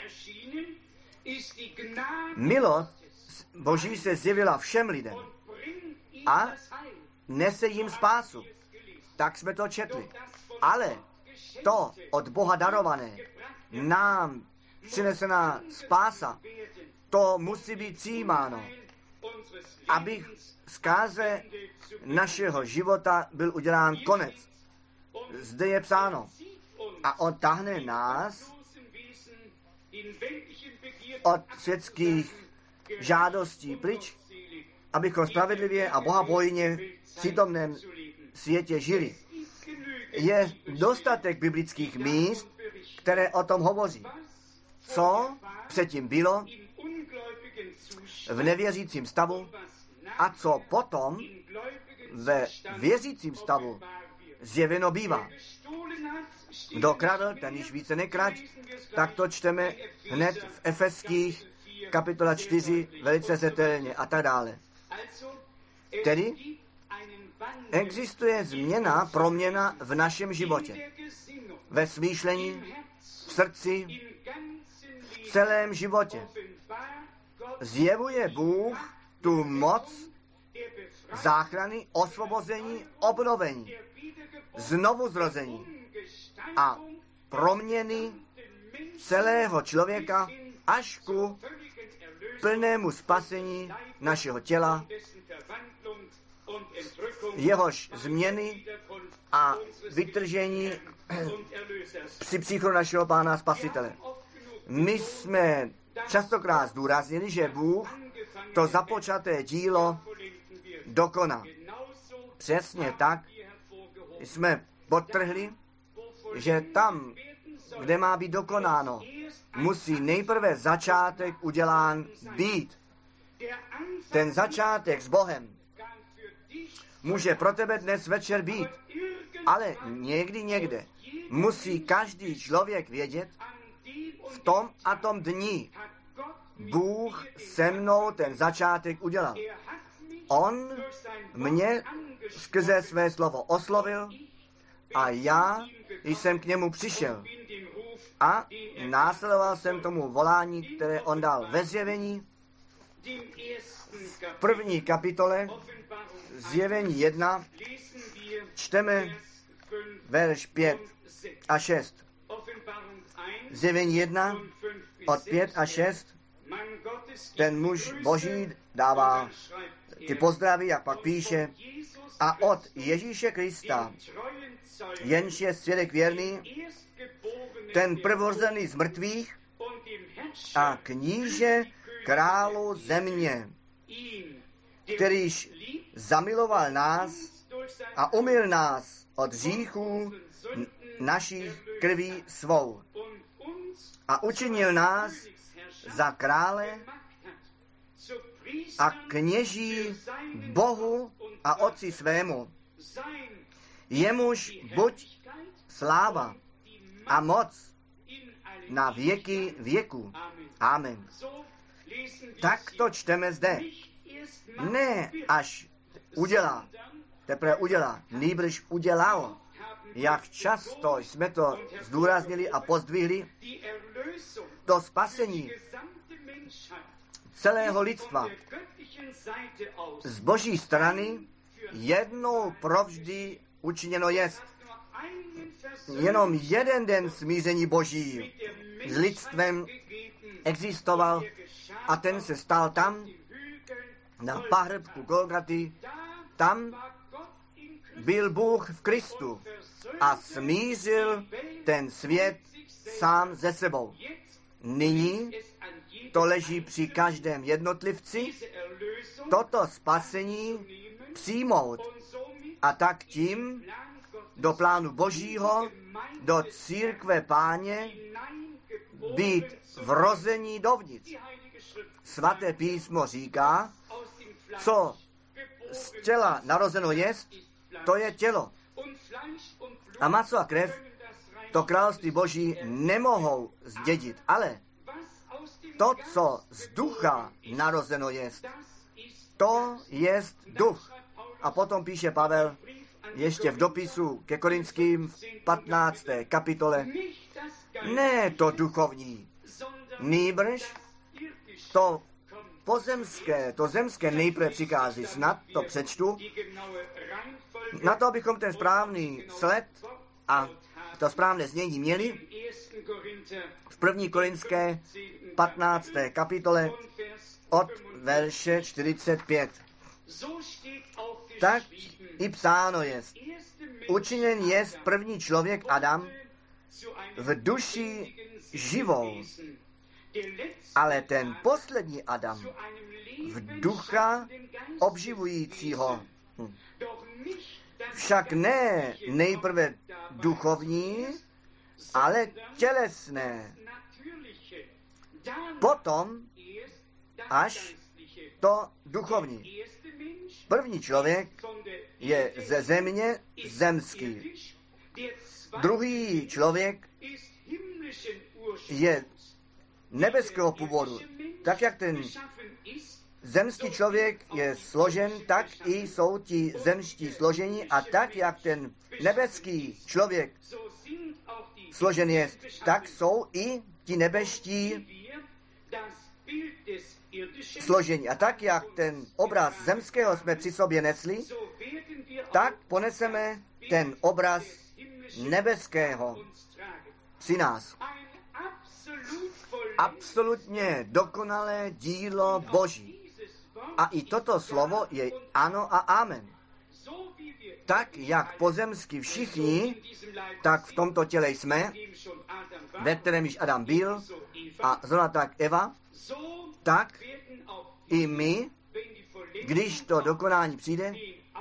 Milost Boží se zjevila všem lidem a nese jim spásu. Tak jsme to četli. Ale to od Boha darované, nám přinesená spása, to musí být přijímáno, aby zkáze našeho života byl udělán konec. Zde je psáno, a on tahne nás od světských žádostí pryč, abychom spravedlivě a bohabojně v přítomném světě žili. Je dostatek biblických míst, které o tom hovoří. Co předtím bylo v nevěřícím stavu a co potom ve věřícím stavu zjeveno bývá. Kdo kradl, ten již více nekrať, tak to čteme hned v Efeských kapitola čtyři velice zetelně a tak dále. Tedy existuje změna, proměna v našem životě. Ve smýšlení, v srdci, v celém životě. Zjevuje Bůh tu moc záchrany, osvobození, obnovení, znovuzrození a proměny celého člověka až ku plnému spasení našeho těla, jehož změny a vytržení při příchodu našeho Pána a Spasitele. My jsme častokrát zdůraznili, že Bůh to započaté dílo dokoná. Přesně tak jsme podtrhli, že tam, kde má být dokonáno, musí nejprve začátek udělán být. Ten začátek s Bohem může pro tebe dnes večer být, ale někdy někde musí každý člověk vědět, v tom a tom dni Bůh se mnou ten začátek udělal. On mě skrze své slovo oslovil a já jsem k němu přišel a následoval jsem tomu volání, které on dal ve zjevení. V první kapitole zjevení jedna čteme verš pět a šest. Zjevení jedna od pět a šest. Ten muž Boží dává ty pozdravy, jak pak píše, a od Ježíše Krista, jenž je svědek věrný, ten prvorozený z mrtvých a kníže králu země, kterýž zamiloval nás a umyl nás od hříchů našich krví svou a učinil nás za krále a kněží Bohu a Otci svému. Jemuž buď sláva a moc na věky věku. Amen. Tak to čteme zde. Ne až udělá, teprve udělá, nýbrž udělal. Jak často jsme to zdůraznili a pozdvihli, to spasení celého lidstva z Boží strany jednou provždy učiněno jest. Jenom jeden den smíření Boží s lidstvem existoval a ten se stal tam, na pahrbku Golgaty. Tam byl Bůh v Kristu a smířil ten svět sám ze sebou. Nyní to leží při každém jednotlivci toto spasení přijmout a tak tím do plánu Božího, do církve Páně být vrození dovnitř. Svaté písmo říká, co z těla narozeno jest, to je tělo. A maso a krev to království Boží nemohou zdědit, ale to, co z ducha narozeno jest, to jest duch. A potom píše Pavel ještě v dopisu ke Korinským v patnácté kapitole, ne to duchovní, nýbrž to pozemské, to zemské nejprve přichází. Snad to přečtu, na to, abychom ten správný sled a to správné znění měli. V první Korinské patnácté kapitole od verše čtyřicet pět. Tak i psáno jest. Učiněn jest první člověk Adam v duši živou, ale ten poslední Adam v ducha obživujícího. Hm. Však ne nejprve duchovní, ale tělesné. Potom až to duchovní. První člověk je ze země zemský. Druhý člověk je nebeského původu. Tak, jak ten zemský člověk je složen, tak i jsou ti zemští složení a tak, jak ten nebeský člověk složen je, tak jsou i ti nebeští složení. A tak, jak ten obraz zemského jsme při sobě nesli, tak poneseme ten obraz nebeského při nás. Absolutně dokonalé dílo Boží. A i toto slovo je ano a amen. Tak, jak pozemsky všichni, tak v tomto těle jsme, ve kterém již Adam byl, a zrovna tak Eva, tak i my, když to dokonání přijde,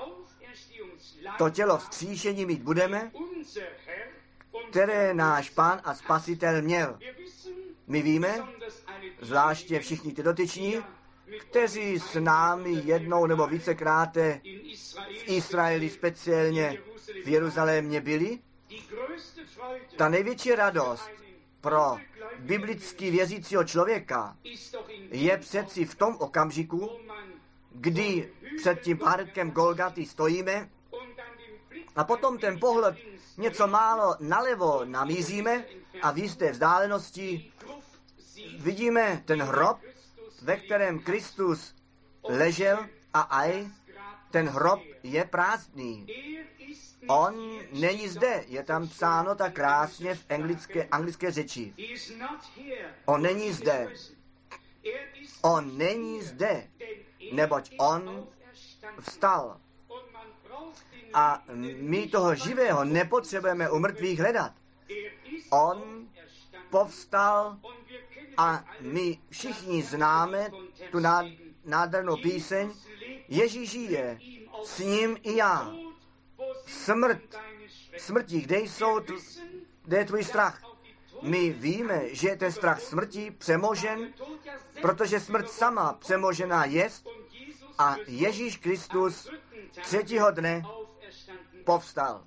to tělo vzkříšení mít budeme, které náš Pán a Spasitel měl. My víme, zvláště všichni ty dotyční, kteří s námi jednou nebo vícekrát v Izraeli, speciálně v Jeruzalémě byli, ta největší radost pro biblicky věřícího člověka je přeci v tom okamžiku, kdy před tím párkem Golgaty stojíme a potom ten pohled něco málo nalevo namíříme a v jisté vzdálenosti vidíme ten hrob, ve kterém Kristus ležel a aj ten hrob je prázdný. On není zde, je tam psáno tak krásně v anglické, anglické řeči. On není zde. On není zde, neboť on vstal. A my toho živého nepotřebujeme u mrtvých hledat. On povstal a my všichni známe tu nádhernou píseň Ježíš žije, s ním i já. Smrt, smrti, kde jsou, tu, kde je tvůj strach? My víme, že je ten strach smrti přemožen, protože smrt sama přemožená jest a Ježíš Kristus třetího dne povstal.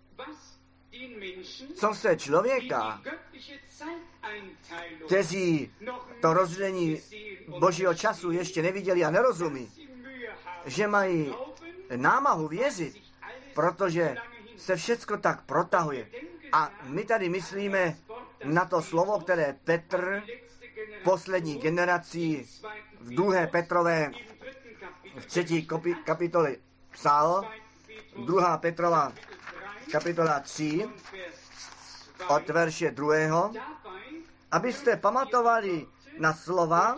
Co se člověka, kteří to rozdělení Božího času ještě neviděli a nerozumí, že mají námahu věřit, protože se všecko tak protahuje. A my tady myslíme na to slovo, které Petr poslední generací v druhé Petrové v třetí kapitole psal, druhá Petrova kapitola tři, od verše druhého, abyste pamatovali na slova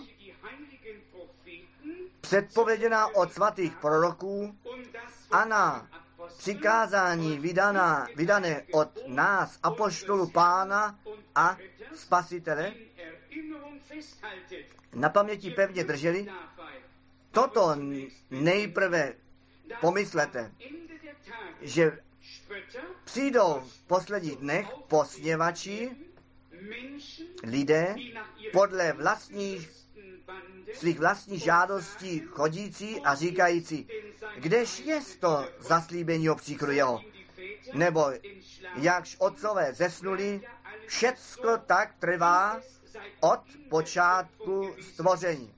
předpověděná od svatých proroků a na přikázání vydaná, vydané od nás, apoštolů Pána a Spasitele, na paměti pevně drželi. Toto nejprve pomyslete, že přijdou v posledních dnech posměvači, lidé podle vlastních, svých vlastních žádostí chodící a říkající, kdež je to zaslíbení o příchodu jeho? Nebo jakž otcové zesnuli, všecko tak trvá od počátku stvoření.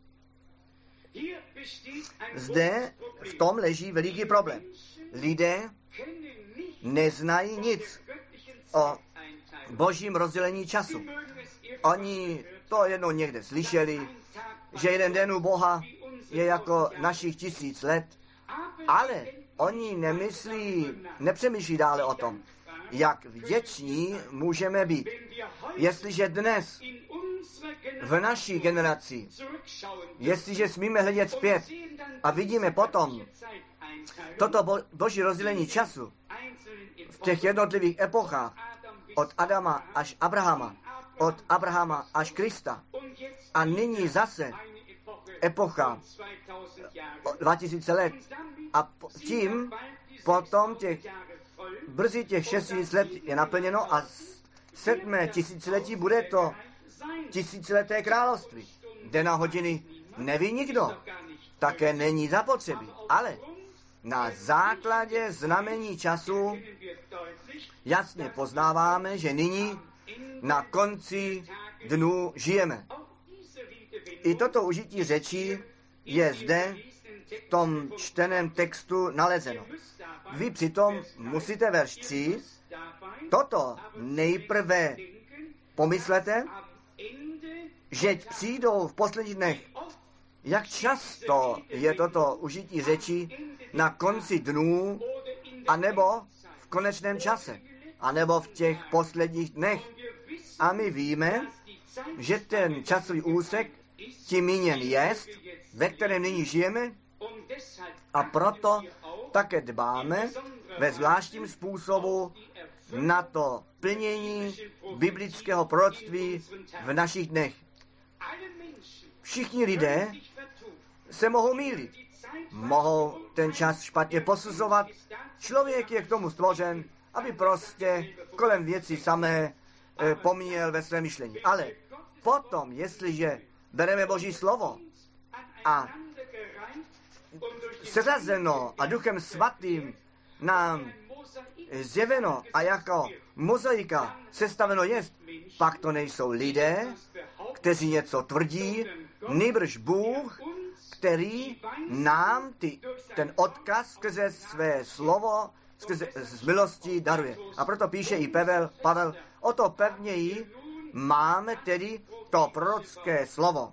Zde v tom leží veliký problém. Lidé neznají nic o božím rozdělení času. Oni to jednou někde slyšeli, že jeden den u Boha je jako našich tisíc let, ale oni nemyslí, nepřemýšlí dále o tom, jak vděční můžeme být, jestliže dnes v naší generaci, jestliže smíme hledět zpět a vidíme potom toto bo- boží rozdělení času v těch jednotlivých epochách, od Adama až Abrahama, od Abrahama až Krista. A nyní zase epocha dva tisíce let. A tím potom těch, brzy těch šest tisíc let je naplněno a sedmé tisíciletí bude to tisícileté království. Den a hodiny neví nikdo. také není zapotřebí. Ale na základě znamení času jasně poznáváme, že nyní na konci dnů žijeme. I toto užití řečí je zde v tom čteném textu nalezeno. Vy přitom musíte verš tři toto nejprve pomyslete, že přijdou v posledních dnech. Jak často je toto užití řečí na konci dnů, anebo v konečném čase, anebo v těch posledních dnech. A my víme, že ten časový úsek tím míněn jest, ve kterém nyní žijeme, a proto také dbáme ve zvláštním způsobu na to plnění biblického proroctví v našich dnech. Všichni lidé se mohou mýlit, mohou ten čas špatně posuzovat. Člověk je k tomu stvořen, aby prostě kolem věci samé e, poměl ve své myšlení. Ale potom, jestliže bereme Boží slovo a seřazeno a Duchem Svatým nám zjeveno a jako mozaika sestaveno jest, pak to nejsou lidé, kteří něco tvrdí, nýbrž Bůh, který nám ty, ten odkaz skrze své slovo, skrze z milostí daruje. A proto píše i Pavel, Pavel, o to pevněji máme tedy to prorocké slovo.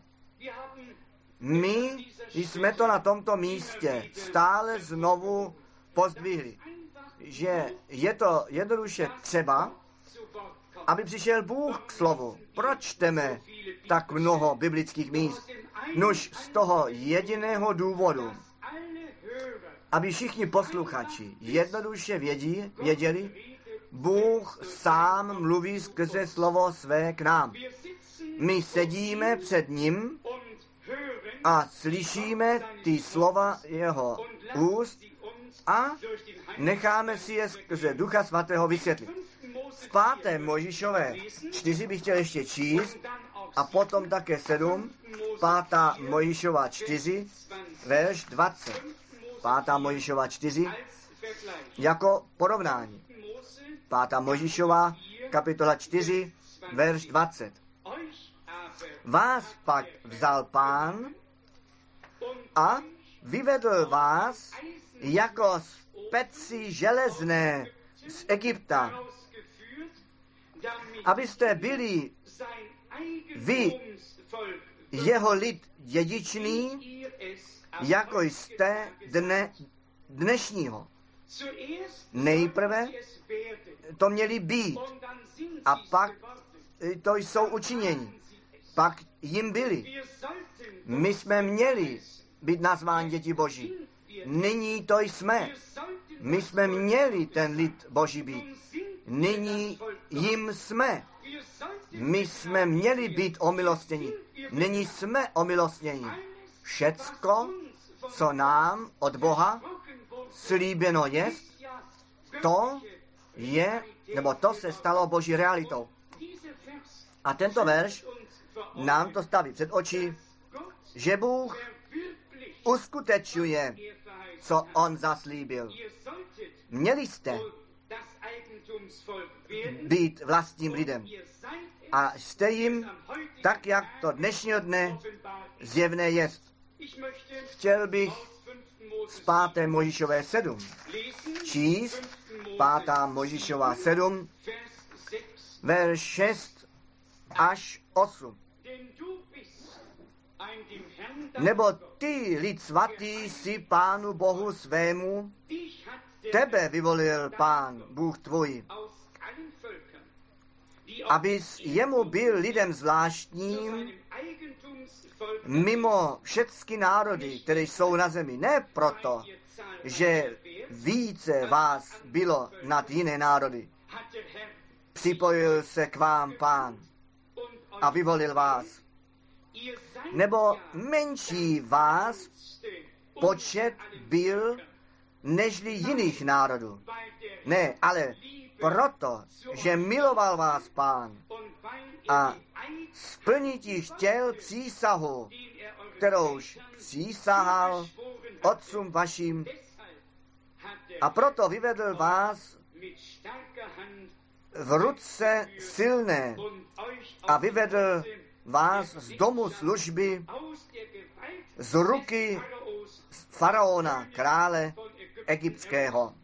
My jsme to na tomto místě stále znovu pozdvihli, že je to jednoduše třeba, aby přišel Bůh k slovu. Proč čteme tak mnoho biblických míst? Nuž z toho jediného důvodu, aby všichni posluchači jednoduše vědí, věděli, Bůh sám mluví skrze slovo své k nám. My sedíme před ním a slyšíme ty slova jeho úst a necháme si je skrze Ducha Svatého vysvětlit. V páté Mojžíšové čtyři bych chtěl ještě číst a potom také sedm, pátá Mojžíšova čtyři, verš dvacet. Pátá Mojžíšova čtyři jako porovnání. Pátá Mojžíšova kapitola čtyři, verš dvacet. Vás pak vzal Pán a vyvedl vás jako speci železné z Egypta, abyste byli vy, jeho lid dědičný, jako jste dne dnešního. Nejprve to měli být a pak to jsou učiněni. Pak jim byli. My jsme měli být nazváni děti Boží. Nyní to jsme. My jsme měli ten lid Boží být. Nyní jim jsme. My jsme měli být omilostněni. Nyní jsme omilostněni. Všecko, co nám od Boha slíbeno jest, to je, nebo to se stalo Boží realitou. A tento verš nám to staví před oči, že Bůh uskutečňuje, co on zaslíbil. Měli jste být vlastním lidem a jste jim tak, jak to dnešního dne zjevné jest. Chtěl bych z páté Mojžíšové sedm číst, pátá Mojžíšova sedm, verš šest až osm. Nebo ty, lid svatý, si Pánu Bohu svému, tebe vyvolil Pán, Bůh tvůj, abys jemu byl lidem zvláštním mimo všechny národy, které jsou na zemi. Ne proto, že více vás bylo nad jiné národy. Připojil se k vám Pán a vyvolil vás. Nebo menší vás počet byl nežli jiných národů. Ne, ale proto, že miloval vás Pán a splnit jí chtěl přísahu, kterouž přísahal otcům vašim, a proto vyvedl vás v ruce silné a vyvedl vás z domu služby, z ruky faraona, krále egyptského.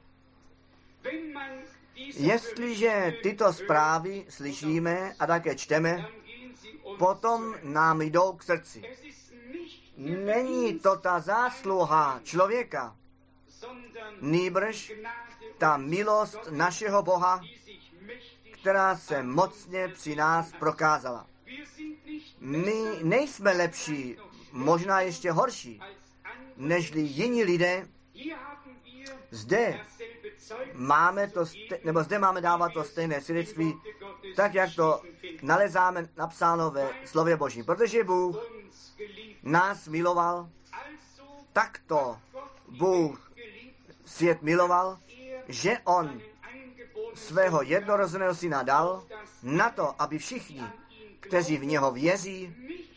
Jestliže tyto zprávy slyšíme a také čteme, potom nám jdou k srdci. Není to ta zásluha člověka, nýbrž ta milost našeho Boha, která se mocně při nás prokázala. My nejsme lepší, možná ještě horší, nežli jiní lidé. Zde máme to, nebo zde máme dávat to stejné svědectví, tak jak to nalezáme napsáno ve slově Božím. Protože Bůh nás miloval, takto Bůh svět miloval, že on svého jednorozeného syna dal na to, aby všichni, kteří v něho věří,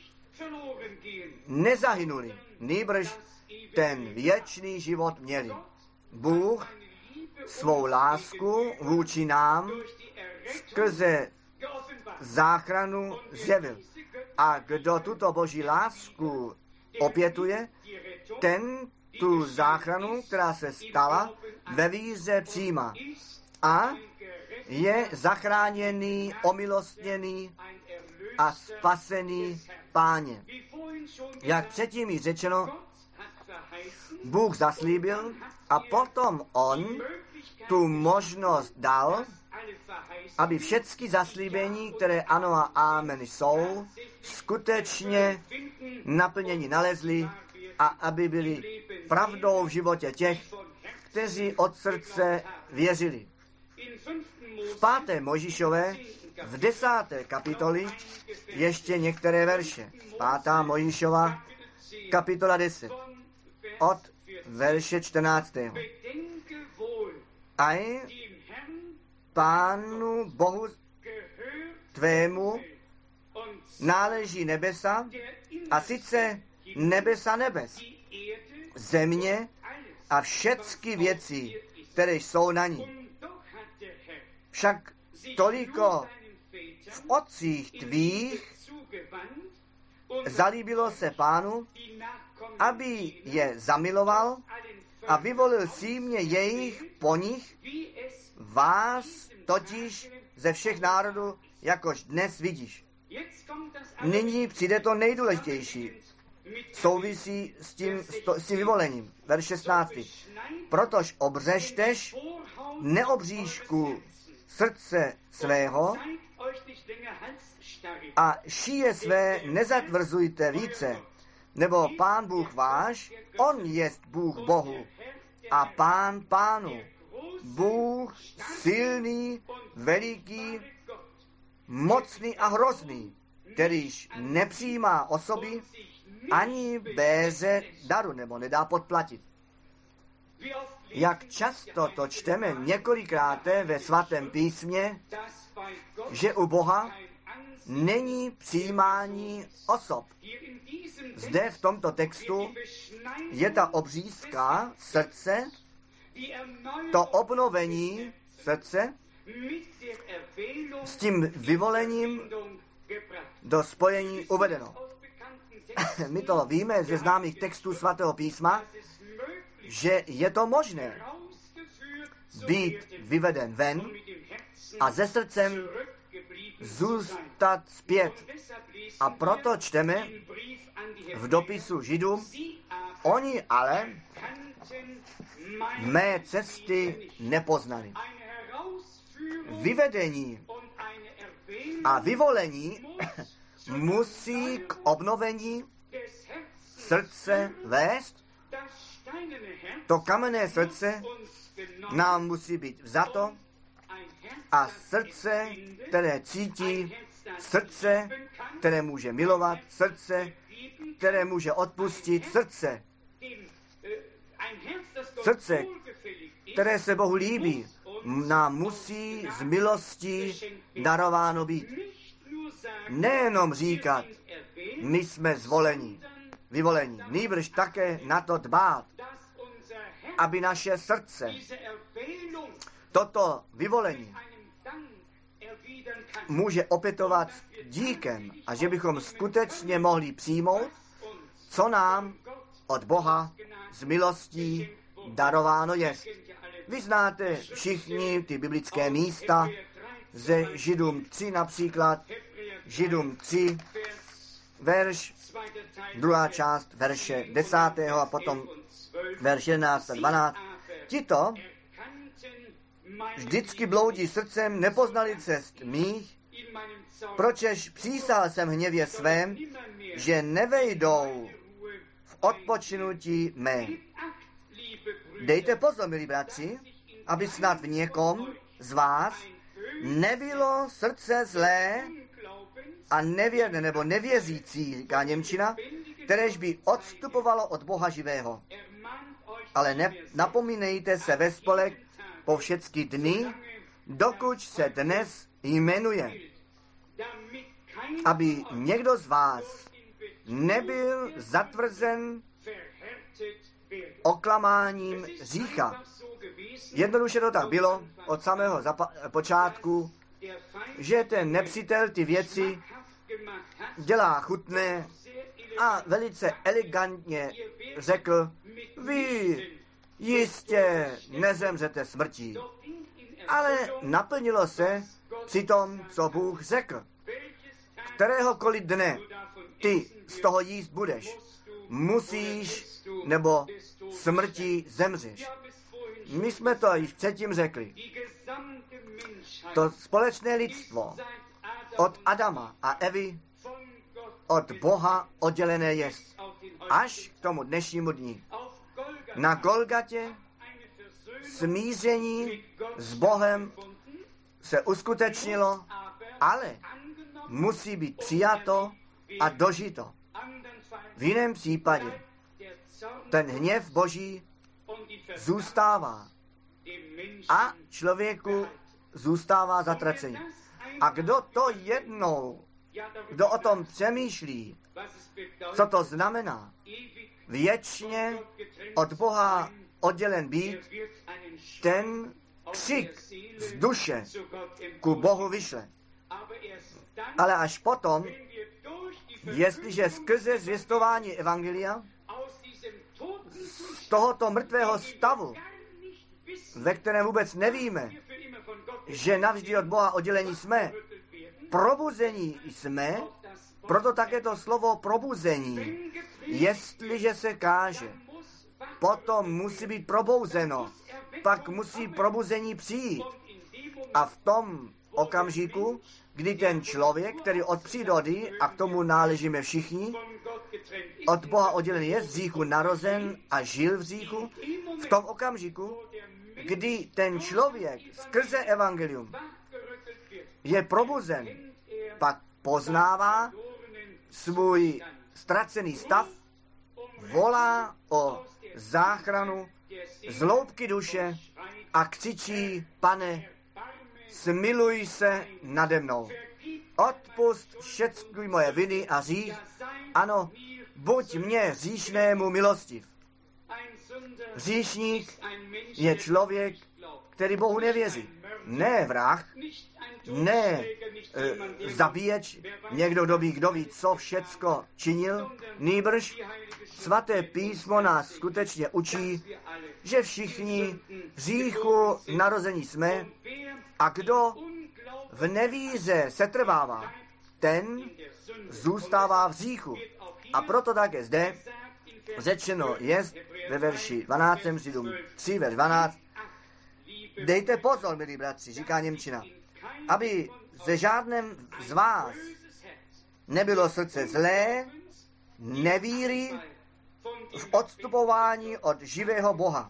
nezahynuli, nýbrž ten věčný život měli. Bůh svou lásku vůči nám skrze záchranu zjevil. A kdo tuto Boží lásku opětuje, ten tu záchranu, která se stala, ve víře přijímá a je zachráněný, omilostněný a spasený Páně. Jak předtím již řečeno, Bůh zaslíbil a potom on tu možnost dal, aby všechny zaslíbení, které ano a amen jsou, skutečně naplnění nalezli a aby byli pravdou v životě těch, kteří od srdce věřili. V páté Mojžíšové, v desáté kapitoli, ještě některé verše. Pátá Mojžíšova, kapitola deset, od verše čtrnáctého. A Pánu Bohu tvému náleží nebesa, a sice nebesa nebes, země a všechny věci, které jsou na ní. Však toliko v otcích tvých zalíbilo se Pánu, aby je zamiloval a vyvolil símě jejich po nich, vás totiž ze všech národů, jakož dnes vidíš. Nyní přijde to nejdůležitější. Souvisí s tím, s tím vyvolením. Verš šestnáctý. Protož obřešteš neobříšku srdce svého a šíje své nezatvrzujte více, nebo Pán Bůh váš, on jest Bůh Bohu a Pán Pánu, Bůh silný, veliký, mocný a hrozný, kterýž nepřijímá osoby ani béře daru, nebo nedá podplatit. Jak často to čteme několikrát ve svatém písmě, že u Boha není přijímání osob. Zde v tomto textu je ta obřízka srdce, to obnovení srdce s tím vyvolením do spojení uvedeno. My to víme ze známých textů svatého písma, že je to možné být vyveden ven a ze srdcem zůstat zpět. A proto čteme v dopisu Židům, oni ale mé cesty nepoznali. Vyvedení a vyvolení musí k obnovení srdce vést. To kamenné srdce nám musí být vzato a srdce, které cítí, srdce, které může milovat, srdce, které může odpustit, srdce, srdce, které se Bohu líbí, nám musí z milostí darováno být. Nejenom říkat, my jsme zvoleni, vyvolení. Nýbrž také na to dbát, aby naše srdce toto vyvolení může opětovat díkem a že bychom skutečně mohli přijmout, co nám od Boha z milostí darováno je. Vy znáte všichni ty biblické místa ze Židům tři například, Židům tři, verš, druhá část verše desátého a potom verš jedenáct a dvanáct. Tito vždycky bloudí srdcem, nepoznali cest mých, pročež přísal jsem hněvě svém, že nevejdou v odpočinutí mé. Dejte pozor, milí bratři, aby snad v někom z vás nebylo srdce zlé a nevěrné nebo nevěřící, říká němčina, kteréž by odstupovalo od Boha živého. Ale ne, napomínejte se ve spolek po všechny dny, dokud se dnes jmenuje, aby někdo z vás nebyl zatvrzen oklamáním řícha. Jednoduše to tak bylo od samého zapa- počátku, že ten nepřítel ty věci dělá chutné a velice elegantně řekl, vy jistě nezemřete smrtí. Ale naplnilo se při tom, co Bůh řekl. Kteréhokoliv dne ty z toho jíst budeš, musíš nebo smrtí zemřeš. My jsme to již předtím řekli. To společné lidstvo od Adama a Evy od Boha oddělené je až k tomu dnešnímu dni. Na Golgatě smíření s Bohem se uskutečnilo, ale musí být přijato a dožito. V jiném případě ten hněv Boží zůstává a člověku zůstává zatracený. A kdo to jednou, kdo o tom přemýšlí, co to znamená, věčně od Boha oddělen být, ten křik z duše ku Bohu vyšle. Ale až potom, jestliže skrze zvěstování evangelia z tohoto mrtvého stavu, ve kterém vůbec nevíme, že navždy od Boha oddělení jsme, probuzení jsme, proto také to slovo probuzení, jestliže se káže, potom musí být probouzeno, pak musí probuzení přijít. A v tom okamžiku, kdy ten člověk, který od přírody, a k tomu náležíme všichni, od Boha oddělený je, z hříchu narozen a žil v hříchu, v tom okamžiku, kdy ten člověk skrze evangelium je probuzen, pak poznává svůj ztracený stav, volá o záchranu z hloubky duše a křičí, Pane, smiluj se nade mnou. Odpust všechny moje viny a hřích, ano, buď mě hříšnému milostiv. Hříšník je člověk, který Bohu nevěří. Ne vrah, ne e, zabíječ, někdo, kdo ví, kdo ví, co všecko činil, nýbrž svaté písmo nás skutečně učí, že všichni hříchu narození jsme a kdo v nevíře setrvává, ten zůstává v hříchu. A proto také zde řečeno je ve verši dvanáctém Židům tři, verš dvanáct. Dejte pozor, milí bratři, říká němčina, aby ze žádném z vás nebylo srdce zlé, nevíry v odstupování od živého Boha.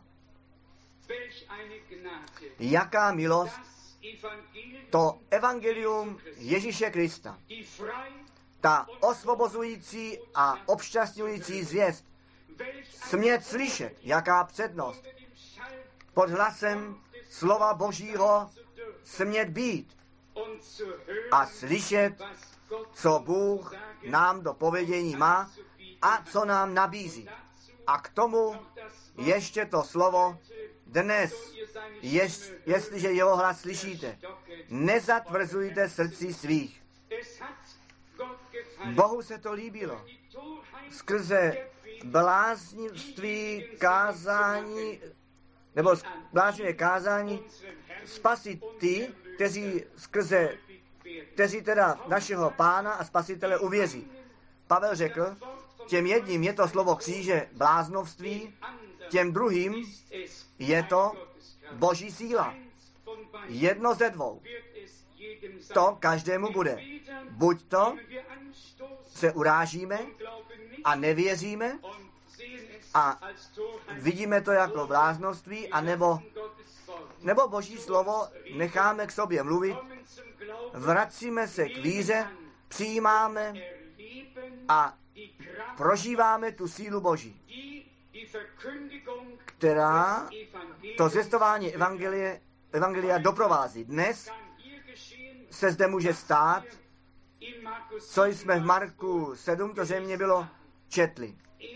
Jaká milost to evangelium Ježíše Krista, ta osvobozující a obšťastňující zvěst, smět slyšet, jaká přednost, pod hlasem slova Božího smět být a slyšet, co Bůh nám do povědění má, a co nám nabízí. A k tomu ještě to slovo dnes, jest, jestliže jeho hlas slyšíte, nezatvrzujte srdcí svých. Bohu se to líbilo. Skrze bláznivství kázání, nebo bláznivé kázání spasit ty, kteří skrze, kteří teda našeho Pána a Spasitele uvěří. Pavel řekl, těm jedním je to slovo kříže bláznovství, těm druhým je to Boží síla. Jedno ze dvou. To každému bude. Buď to se urážíme a nevěříme a vidíme to jako bláznovství, anebo nebo Boží slovo necháme k sobě mluvit, vracíme se k víře, přijímáme a prožíváme tu sílu Boží, která to zvěstování evangelie, evangelia doprovází. Dnes se zde může stát, co jsme v Marku sedm, to země bylo, četli.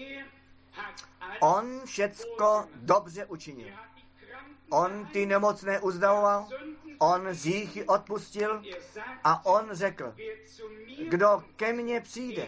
On všecko dobře učinil. On ty nemocné uzdravoval, on hříchy odpustil a on řekl, kdo ke mně přijde,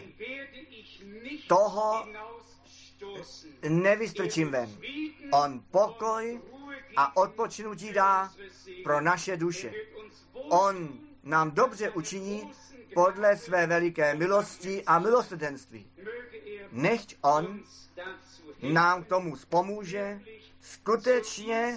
toho nevystrčím ven. On pokoj a odpočinutí dá pro naše duše. On nám dobře učiní podle své veliké milosti a milosrdenství. Nechť on nám k tomu pomůže skutečně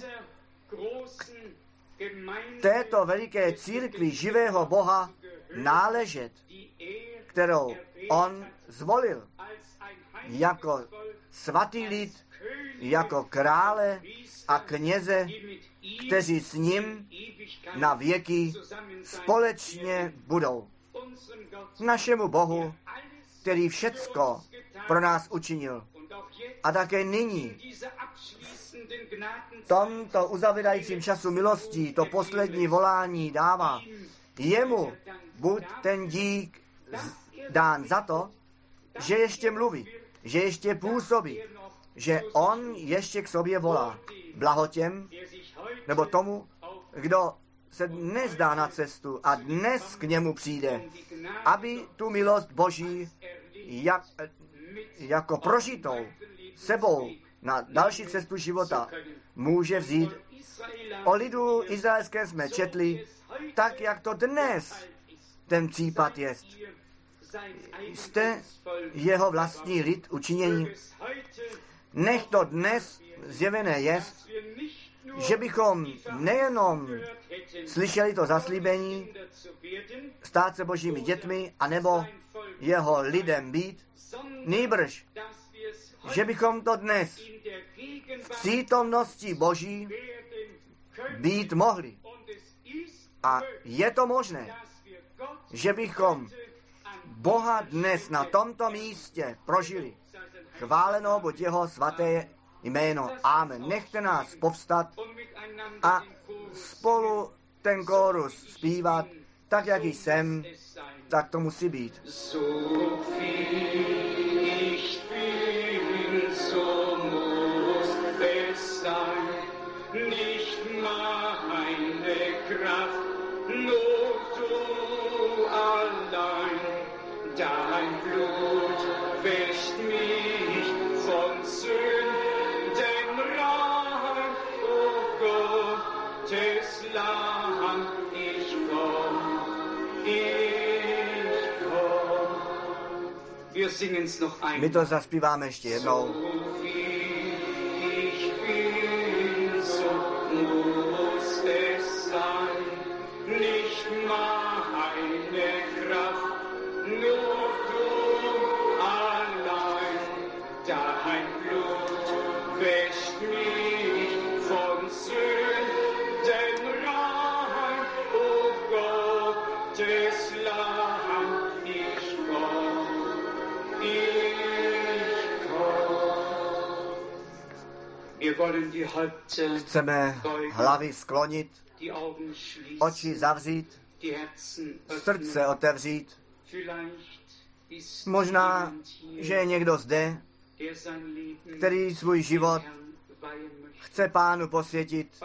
k této veliké církvi živého Boha náležet, kterou on zvolil jako svatý lid, jako krále a kněze, kteří s ním na věky společně budou. Našemu Bohu, který všecko pro nás učinil. A také nyní, v tomto uzavírajícím času milostí, to poslední volání dává. Jemu buď ten dík dán za to, že ještě mluví, že ještě působí, že on ještě k sobě volá. Blaho těm, nebo tomu, kdo se dnes dá na cestu a dnes k němu přijde, aby tu milost Boží jak, jako prožitou sebou na další cestu života může vzít. O lidu izraelské jsme četli, tak jak to dnes ten případ je. Jste jeho vlastní lid učinění. Nech to dnes zjevené je, že bychom nejenom slyšeli to zaslíbení, stát se Božími dětmi, anebo jeho lidem být, nýbrž, že bychom to dnes v přítomnosti Boží být mohli. A je to možné, že bychom Boha dnes na tomto místě prožili. Chváleno buď jeho svaté jméno. Amen. Nechte nás povstat a spolu ten kórus zpívat, tak jak jsem, tak to musí být. Nicht meine Kraft, nur du allein. Dein Blut wäscht mich von Sünden rein. O Gottes Lamm, ich komm, ich komm. Wir singen's noch einmal. My to zaspíváme ještě jednou. Muss es sein, nicht meine Kraft, nur du allein. Dein Blut wäscht mich von Sünden rein. O Gottes Lamm, ich komm, ich komm. Wir wollen die Häupter, Chceme hlavy sklonit, die Augen schließen, oči zavřít, die Herzen öffnen. srdce otevřít. Vielleicht Možná, že je někdo zde, který svůj život chce Pánu posvětit.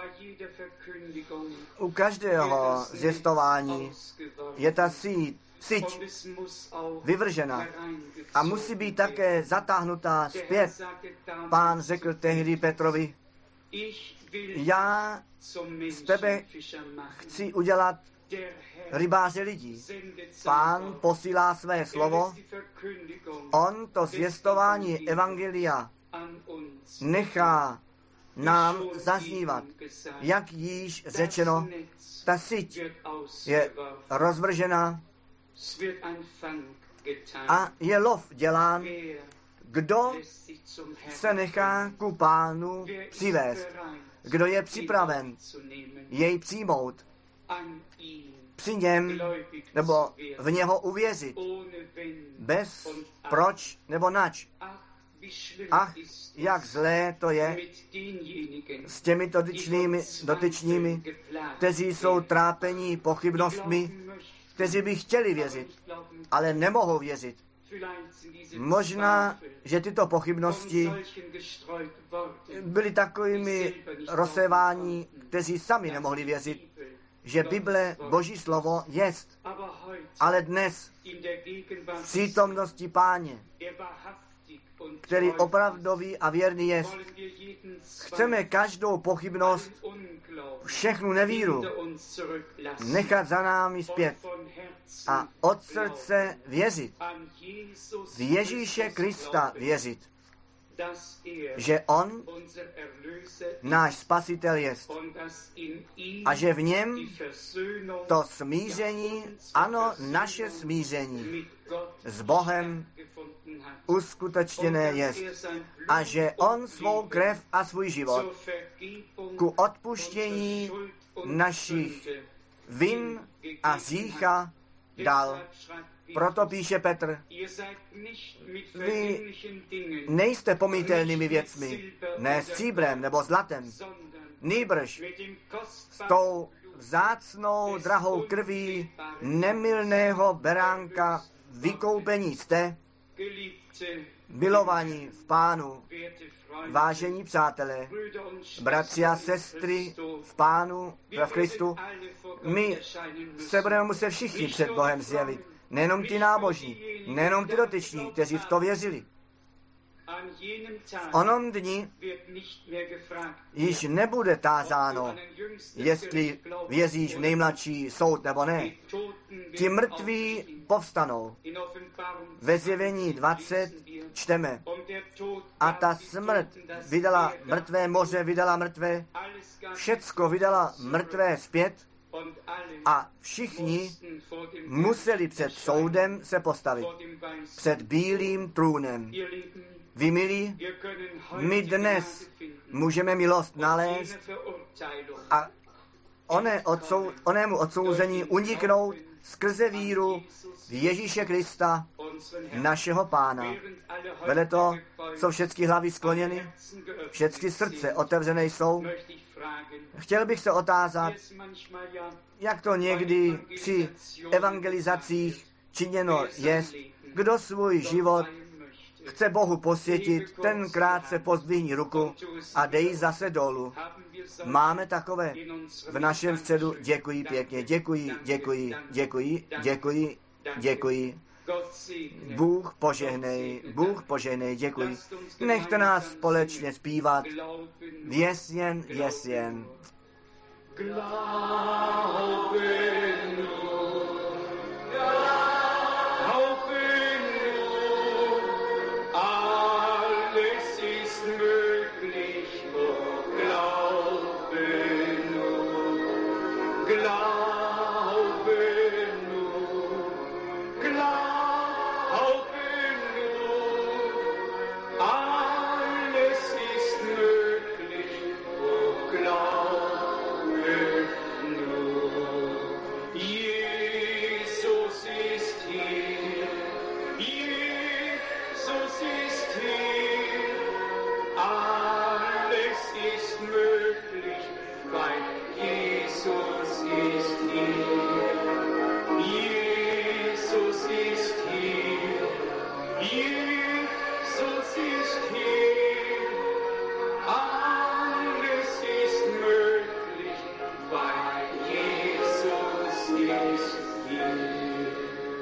U každého zvěstování je ta síť, síť vyvržena a musí být také zatáhnutá zpět. Pán řekl tehdy Petrovi, já z tebe chci udělat rybáře lidí. Pán posílá své slovo, on to zvěstování evangelia nechá nám zaznívat. Jak již řečeno, ta síť je rozvržena a je lov dělán, kdo se nechá ku Pánu přivést, kdo je připraven jej přijmout, při něm nebo v něho uvěřit, bez proč nebo nač. Ach, jak zlé to je s těmi dotyčnými, dotyčnými, kteří jsou trápení pochybnostmi, kteří by chtěli věřit, ale nemohou věřit. Možná, že tyto pochybnosti byly takovými rozsévání, kteří sami nemohli věřit, že Bible, Boží slovo, jest. Ale dnes v přítomnosti Páně, který opravdový a věrný jest, chceme každou pochybnost, všechnu nevíru nechat za námi zpět a od srdce věřit. V Ježíše Krista věřit, že on náš spasitel jest a že v něm to smíření, ano, naše smíření s Bohem uskutečněné jest a že on svou krev a svůj život ku odpuštění našich vin a hřícha dal. Proto píše Petr, vy nejste pomítelnými věcmi, ne stříbrem nebo zlatem, nýbrž s tou vzácnou drahou krví nemylného beránka vykoupení jste, milovaní v Pánu, vážení přátelé, bratři a sestry v Pánu, v Kristu, my se budeme muset všichni před Bohem zjevit. Nejenom ty nábožní, nejenom ty dotyční, kteří v to věřili. V onom dni již nebude tázáno, jestli věříš v nejmladší soud nebo ne. Ti mrtví povstanou. Ve Zjevení dvacet čteme. A ta smrt vydala mrtvé, moře vydala mrtvé, všecko vydala mrtvé zpět a všichni museli před soudem se postavit. Před bílým trůnem. Vy, milí, my dnes můžeme milost nalézt a oné odsou, onému odsouzení uniknout skrze víru v Ježíše Krista, našeho Pána. Vede to, co všechny hlavy skloněny, všechny srdce otevřené jsou. Chtěl bych se otázat, jak to někdy při evangelizacích činěno jest, kdo svůj život chce Bohu posvětit, ten krátce pozdvihni ruku a dej zase dolů. Máme takové v našem středu. Děkuji pěkně, děkuji, děkuji, děkuji, děkuji, děkuji. Bůh požehnej, Bůh požehnej, děkuji. Nechte nás společně zpívat. Věz jen, věz jen. Jesus ist hier. Jesus ist hier, alles ist möglich, weil Jesus ist hier.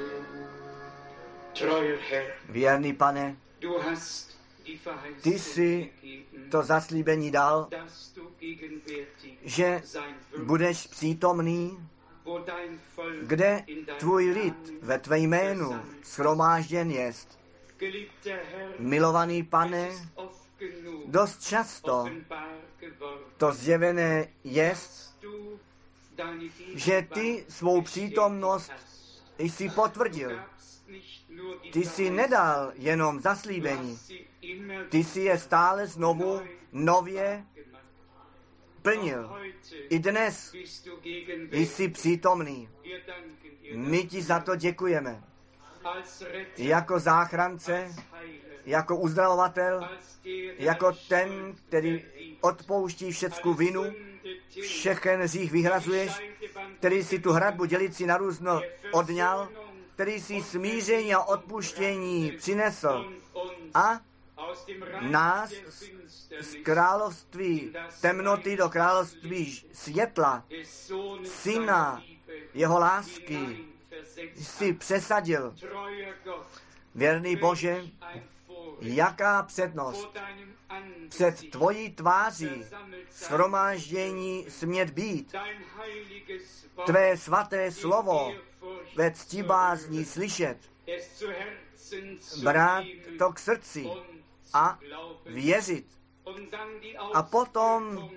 Treuer Herr, Věrný Pane, du hast die ty Verheißung jsi gegeben, to zaslíbení dal, dass du gegenwärtig že sein wirst, budeš přítomný, wo dein Volk kde in deinem tvůj lid Namen ve tvé jménu shromážděn jest. Geliebter Herr, Milovaný Pane, es ist oft genug dost často offenbar geworden, to zjevené jest, du deine že ty Gegenwart svou bestätigt přítomnost hast. jsi potvrdil. Du gabst nicht nur die Ty jsi Verheißung, nedal jenom du zaslíbení, hast sie immer ty jsi je stále znovu nově gemacht. plnil. Auch heute I dnes bist du gegenwärtig. jsi přítomný. Wir danken dir My ti za to děkujeme. als Retter, Jako záchrance, als Heiler, jako uzdravovatel, als der, der jako alle ten, Schuld který vergibt, odpouští všecku alle vinu, Sünde tilgt, všechen hřích vyhrazuješ, který si tu hradbu dělící na různo odňal, který si smíření a odpuštění přinesl und uns a aus dem Reich nás der z Finsternis království temnoty do království světla, des Sohnes syna seiner Liebe jeho lásky hineinversetzt si přesadil. Treuer Gott, Věrný Bože, ein Vorrecht jaká přednost vor deinem před Angesicht tvojí tváří versammelt sein, shromáždění smět být, dein heiliges Wort tvé svaté slovo in Ehrfurcht ve zu ctibázní hören, slyšet, es zu Herzen zu brát nehmen to k srdci und zu a glauben. věřit Und dann die a potom Auswirkung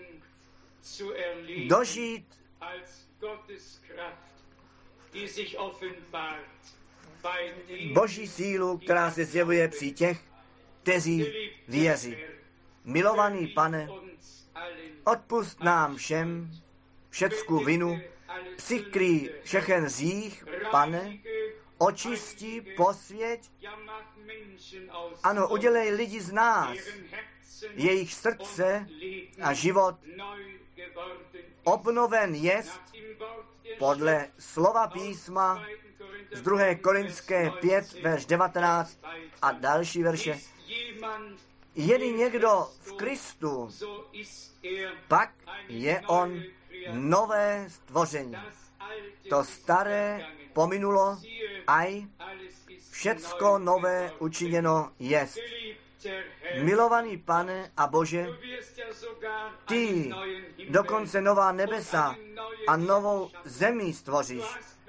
zu erleben dožít als Gottes Kraft, die sich offenbart bei denen, Boží sílu, která se zjevuje při těch, kteří věří. Milovaný Pane, uns allen odpust nám všem všecku vinu, přikrý všechen hřích, Pane, očisti, posvěť, ja mach Menschen aus ano, udělej lidi z nás, deren Herzen jejich srdce und Leben a život neu geworden ist. obnoven jest Nach dem Wort der podle slova písma z druhé Korinské pět, verš devatenáct a další verše. Je-li někdo v Kristu, pak je on nové stvoření. To staré pominulo, aj všecko nové učiněno jest. Milovaný Pane a Bože, ty dokonce nová nebesa a novou zemi stvoříš.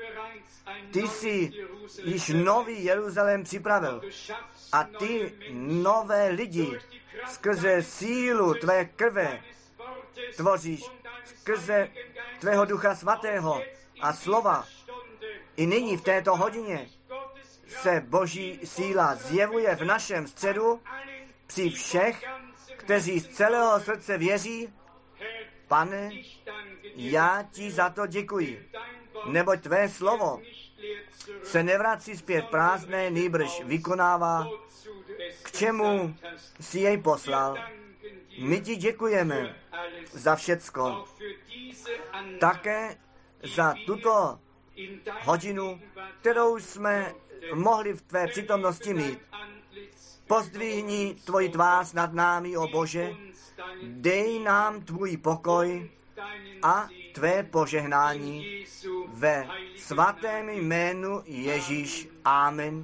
Ty jsi již nový Jeruzalém připravil a ty nové lidi skrze sílu tvé krve tvoříš, skrze tvého Ducha Svatého a slova. I nyní v této hodině se Boží síla zjevuje v našem středu při všech, kteří z celého srdce věří. Pane, já ti za to děkuji, neboť tvé slovo se nevrací zpět prázdné, nýbrž vykonává, k čemu si jej poslal. My ti děkujeme za všecko. Také za tuto hodinu, kterou jsme mohli v tvé přítomnosti mít. Pozdvihni tvoji tvář nad námi, o Bože, dej nám tvůj pokoj a tvé požehnání ve svatém jménu Ježíš. Amen.